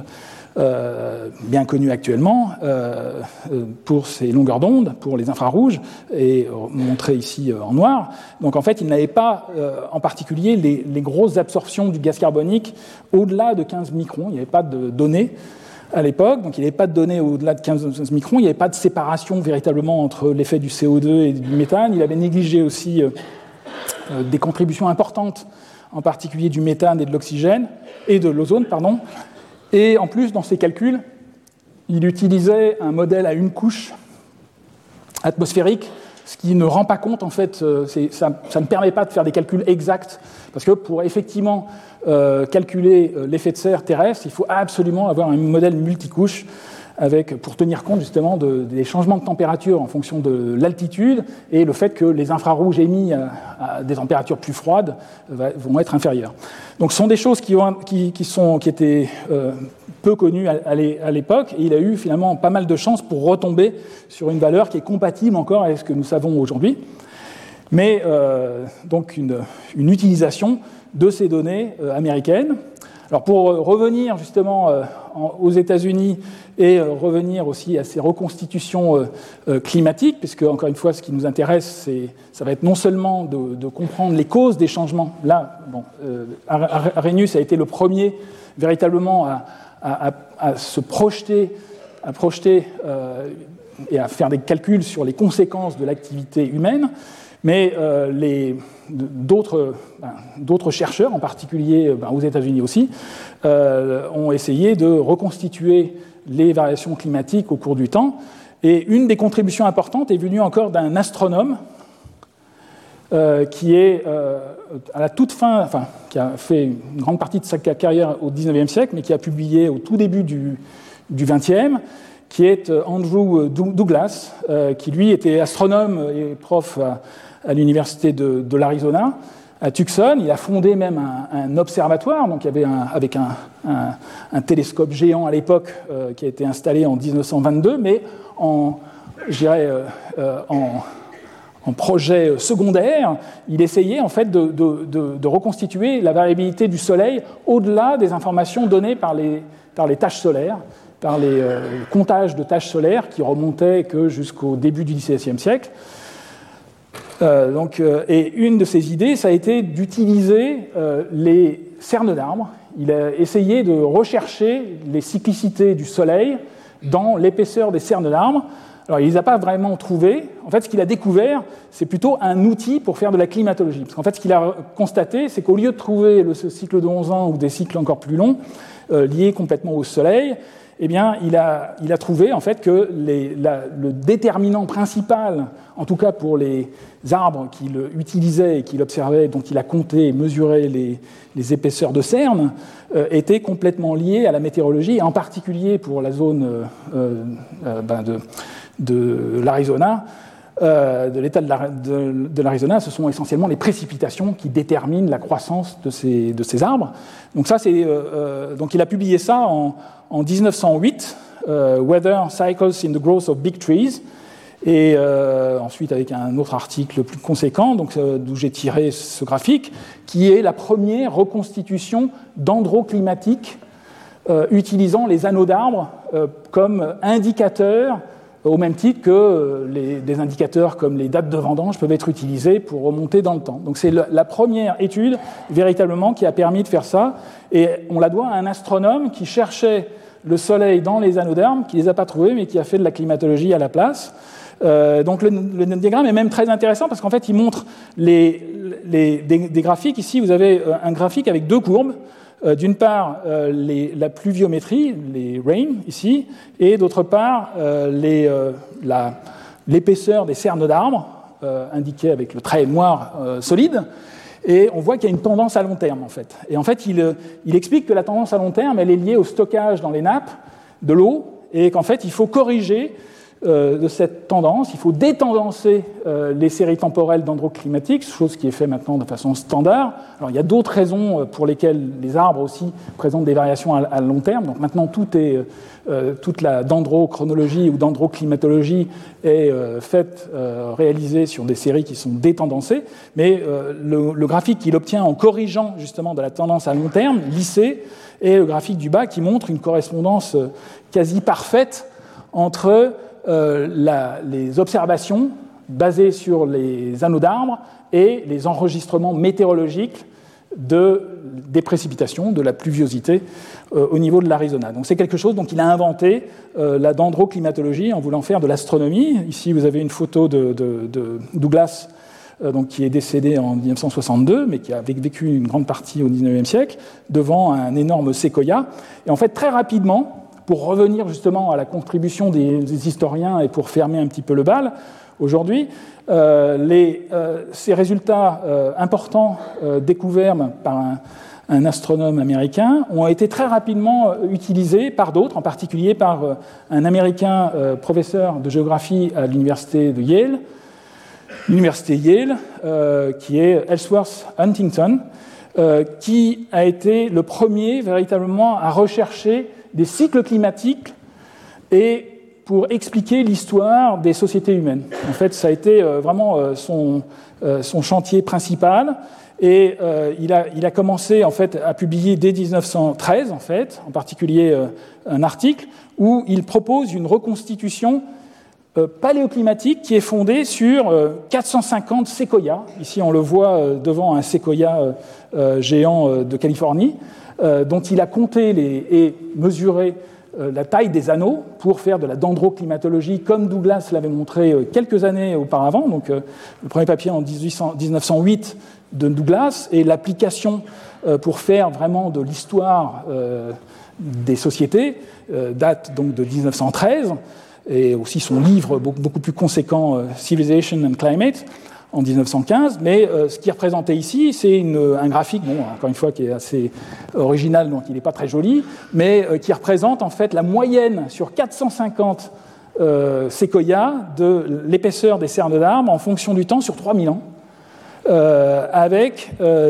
bien connu actuellement pour ces longueurs d'onde, pour les infrarouges, est montré ici en noir. Donc en fait, il n'avait pas en particulier les grosses absorptions du gaz carbonique au-delà de 15 microns. Il n'y avait pas de données à l'époque, donc il n'y avait pas de données au-delà de 15 microns. Il n'y avait pas de séparation véritablement entre l'effet du CO2 et du méthane. Il avait négligé aussi des contributions importantes, en particulier du méthane et de l'oxygène, et de l'ozone, pardon. Et en plus, dans ses calculs, il utilisait un modèle à une couche atmosphérique, ce qui ne rend pas compte, en fait, ça ne permet pas de faire des calculs exacts, parce que pour effectivement calculer l'effet de serre terrestre, il faut absolument avoir un modèle multicouche, pour tenir compte justement des changements de température en fonction de l'altitude et le fait que les infrarouges émis à des températures plus froides vont être inférieures. Donc ce sont des choses qui étaient peu connues à l'époque, et il a eu finalement pas mal de chance pour retomber sur une valeur qui est compatible encore avec ce que nous savons aujourd'hui. Mais donc une utilisation de ces données américaines. Alors pour revenir justement aux États-Unis et revenir aussi à ces reconstitutions climatiques, puisque encore une fois ce qui nous intéresse, ça va être non seulement de comprendre les causes des changements. Là, Arrhenius a été le premier véritablement à se projeter, et à faire des calculs sur les conséquences de l'activité humaine. Mais d'autres chercheurs, en particulier aux États-Unis aussi, ont essayé de reconstituer les variations climatiques au cours du temps. Et une des contributions importantes est venue encore d'un astronome qui est à la toute fin, enfin, qui a fait une grande partie de sa carrière au XIXe siècle, mais qui a publié au tout début du XXe, qui est Andrew Douglas, qui lui était astronome et prof à l'université de l'Arizona, à Tucson. Il a fondé même un observatoire, donc il y avait avec un télescope géant à l'époque qui a été installé en 1922, mais en projet secondaire, il essayait en fait de reconstituer la variabilité du Soleil au-delà des informations données par les taches solaires, par les comptages de taches solaires qui remontaient que jusqu'au début du XVIIe siècle. Et une de ses idées, ça a été d'utiliser les cernes d'arbres. Il a essayé de rechercher les cyclicités du Soleil dans l'épaisseur des cernes d'arbres. Alors, il ne les a pas vraiment trouvées. En fait, ce qu'il a découvert, c'est plutôt un outil pour faire de la climatologie. Parce qu'en fait, ce qu'il a constaté, c'est qu'au lieu de trouver ce cycle de 11 ans ou des cycles encore plus longs, liés complètement au Soleil, eh bien, il a trouvé en fait que le déterminant principal, en tout cas pour les arbres qu'il utilisait et qu'il observait, dont il a compté et mesuré les épaisseurs de cernes, était complètement lié à la météorologie, et en particulier pour la zone de l'Arizona, de l'État de l'Arizona, ce sont essentiellement les précipitations qui déterminent la croissance de ces arbres. Donc ça, donc il a publié ça en 1908, Weather Cycles in the Growth of Big Trees, et ensuite avec un autre article plus conséquent, donc d'où j'ai tiré ce graphique, qui est la première reconstitution dendroclimatique utilisant les anneaux d'arbres comme indicateurs, au même titre que des indicateurs comme les dates de vendange peuvent être utilisés pour remonter dans le temps. Donc c'est la première étude véritablement qui a permis de faire ça, et on la doit à un astronome qui cherchait le Soleil dans les anneaux d'arbres, qui ne les a pas trouvés, mais qui a fait de la climatologie à la place. Donc le diagramme est même très intéressant parce qu'en fait il montre des graphiques. Ici vous avez un graphique avec deux courbes. D'une part, la pluviométrie, les rain ici, et d'autre part, l'épaisseur des cernes d'arbres, indiquée avec le trait noir solide. Et on voit qu'il y a une tendance à long terme, en fait. Et en fait, il explique que la tendance à long terme, elle est liée au stockage dans les nappes de l'eau, et qu'en fait, il faut corriger de cette tendance, il faut détendancer les séries temporelles dendroclimatiques, chose qui est faite maintenant de façon standard. Alors il y a d'autres raisons pour lesquelles les arbres aussi présentent des variations à long terme. Donc maintenant toute la dendrochronologie ou dendroclimatologie est réalisée sur des séries qui sont détendancées. Mais le graphique qu'il obtient en corrigeant justement de la tendance à long terme, lissée, est le graphique du bas qui montre une correspondance quasi parfaite entre les observations basées sur les anneaux d'arbres et les enregistrements météorologiques des précipitations, de la pluviosité au niveau de l'Arizona. Donc c'est quelque chose, donc il a inventé la dendroclimatologie en voulant faire de l'astronomie. Ici vous avez une photo de Douglas, donc qui est décédé en 1962, mais qui a vécu une grande partie au XIXe siècle, devant un énorme séquoia. Et en fait, très rapidement, pour revenir justement à la contribution des historiens et pour fermer un petit peu le bal, aujourd'hui, ces résultats importants découverts par un astronome américain ont été très rapidement utilisés par d'autres, en particulier par un Américain professeur de géographie à l'université de Yale, qui est Ellsworth Huntington, qui a été le premier véritablement à rechercher des cycles climatiques et pour expliquer l'histoire des sociétés humaines. En fait, ça a été vraiment son chantier principal, et il a commencé en fait à publier dès 1913 en particulier un article où il propose une reconstitution paléoclimatique qui est fondée sur 450 séquoias. Ici, on le voit devant un séquoia géant de Californie, dont il a compté et mesuré la taille des anneaux pour faire de la dendroclimatologie, comme Douglas l'avait montré quelques années auparavant. Donc, le premier papier en 1908 de Douglas, et l'application pour faire vraiment de l'histoire des sociétés date donc de 1913. et aussi son livre beaucoup plus conséquent, Civilization and Climate, en 1915, mais ce qui est représenté ici, c'est un graphique, bon, encore une fois, qui est assez original, donc il n'est pas très joli, mais qui représente en fait la moyenne sur 450 séquoias de l'épaisseur des cernes d'arbres en fonction du temps sur 3000 ans, avec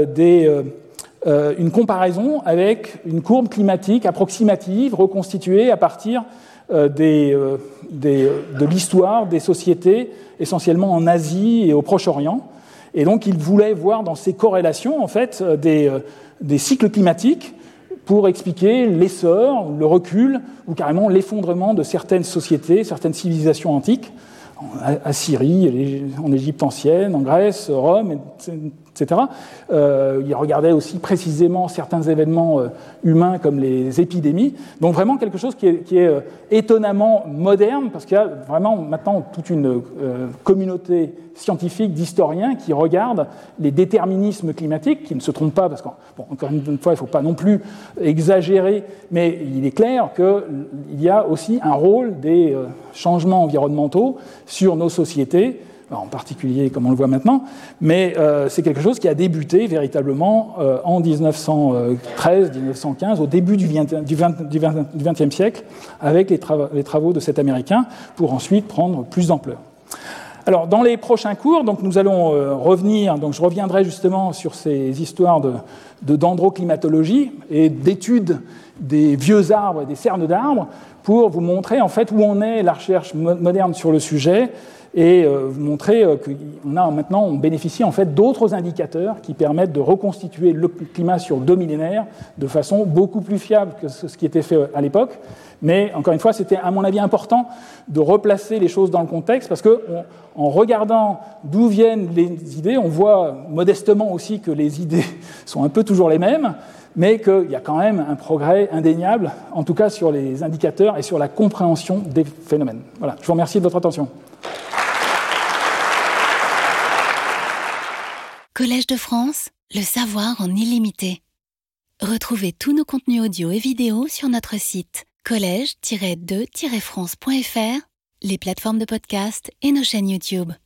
une comparaison avec une courbe climatique approximative reconstituée à partir de l'histoire des sociétés, essentiellement en Asie et au Proche-Orient. Et donc, il voulait voir dans ces corrélations, en fait, des cycles climatiques pour expliquer l'essor, le recul, ou carrément l'effondrement de certaines sociétés, certaines civilisations antiques, en Syrie, en Égypte ancienne, en Grèce, Rome, etc. Il regardait aussi précisément certains événements humains comme les épidémies. Donc vraiment quelque chose qui est étonnamment moderne, parce qu'il y a vraiment maintenant toute une communauté scientifique, d'historiens qui regardent les déterminismes climatiques, qui ne se trompent pas, parce qu'encore une fois, il ne faut pas non plus exagérer, mais il est clair qu'il y a aussi un rôle des changements environnementaux sur nos sociétés, en particulier comme on le voit maintenant, mais c'est quelque chose qui a débuté véritablement en 1913-1915, au début du XXe siècle, avec les travaux de cet Américain, pour ensuite prendre plus d'ampleur. Alors, dans les prochains cours, donc, nous allons revenir, donc je reviendrai justement sur ces histoires de dendroclimatologie et d'études des vieux arbres et des cernes d'arbres pour vous montrer en fait où en est la recherche moderne sur le sujet et vous montrer on bénéficie en fait d'autres indicateurs qui permettent de reconstituer le climat sur 2 millénaires de façon beaucoup plus fiable que ce qui était fait à l'époque. Mais encore une fois, c'était à mon avis important de replacer les choses dans le contexte parce qu'en regardant d'où viennent les idées, on voit modestement aussi que les idées sont un peu toujours les mêmes, mais qu'il y a quand même un progrès indéniable, en tout cas sur les indicateurs et sur la compréhension des phénomènes. Voilà, je vous remercie de votre attention. Collège de France, le savoir en illimité. Retrouvez tous nos contenus audio et vidéo sur notre site collège-2-france.fr, les plateformes de podcast et nos chaînes YouTube.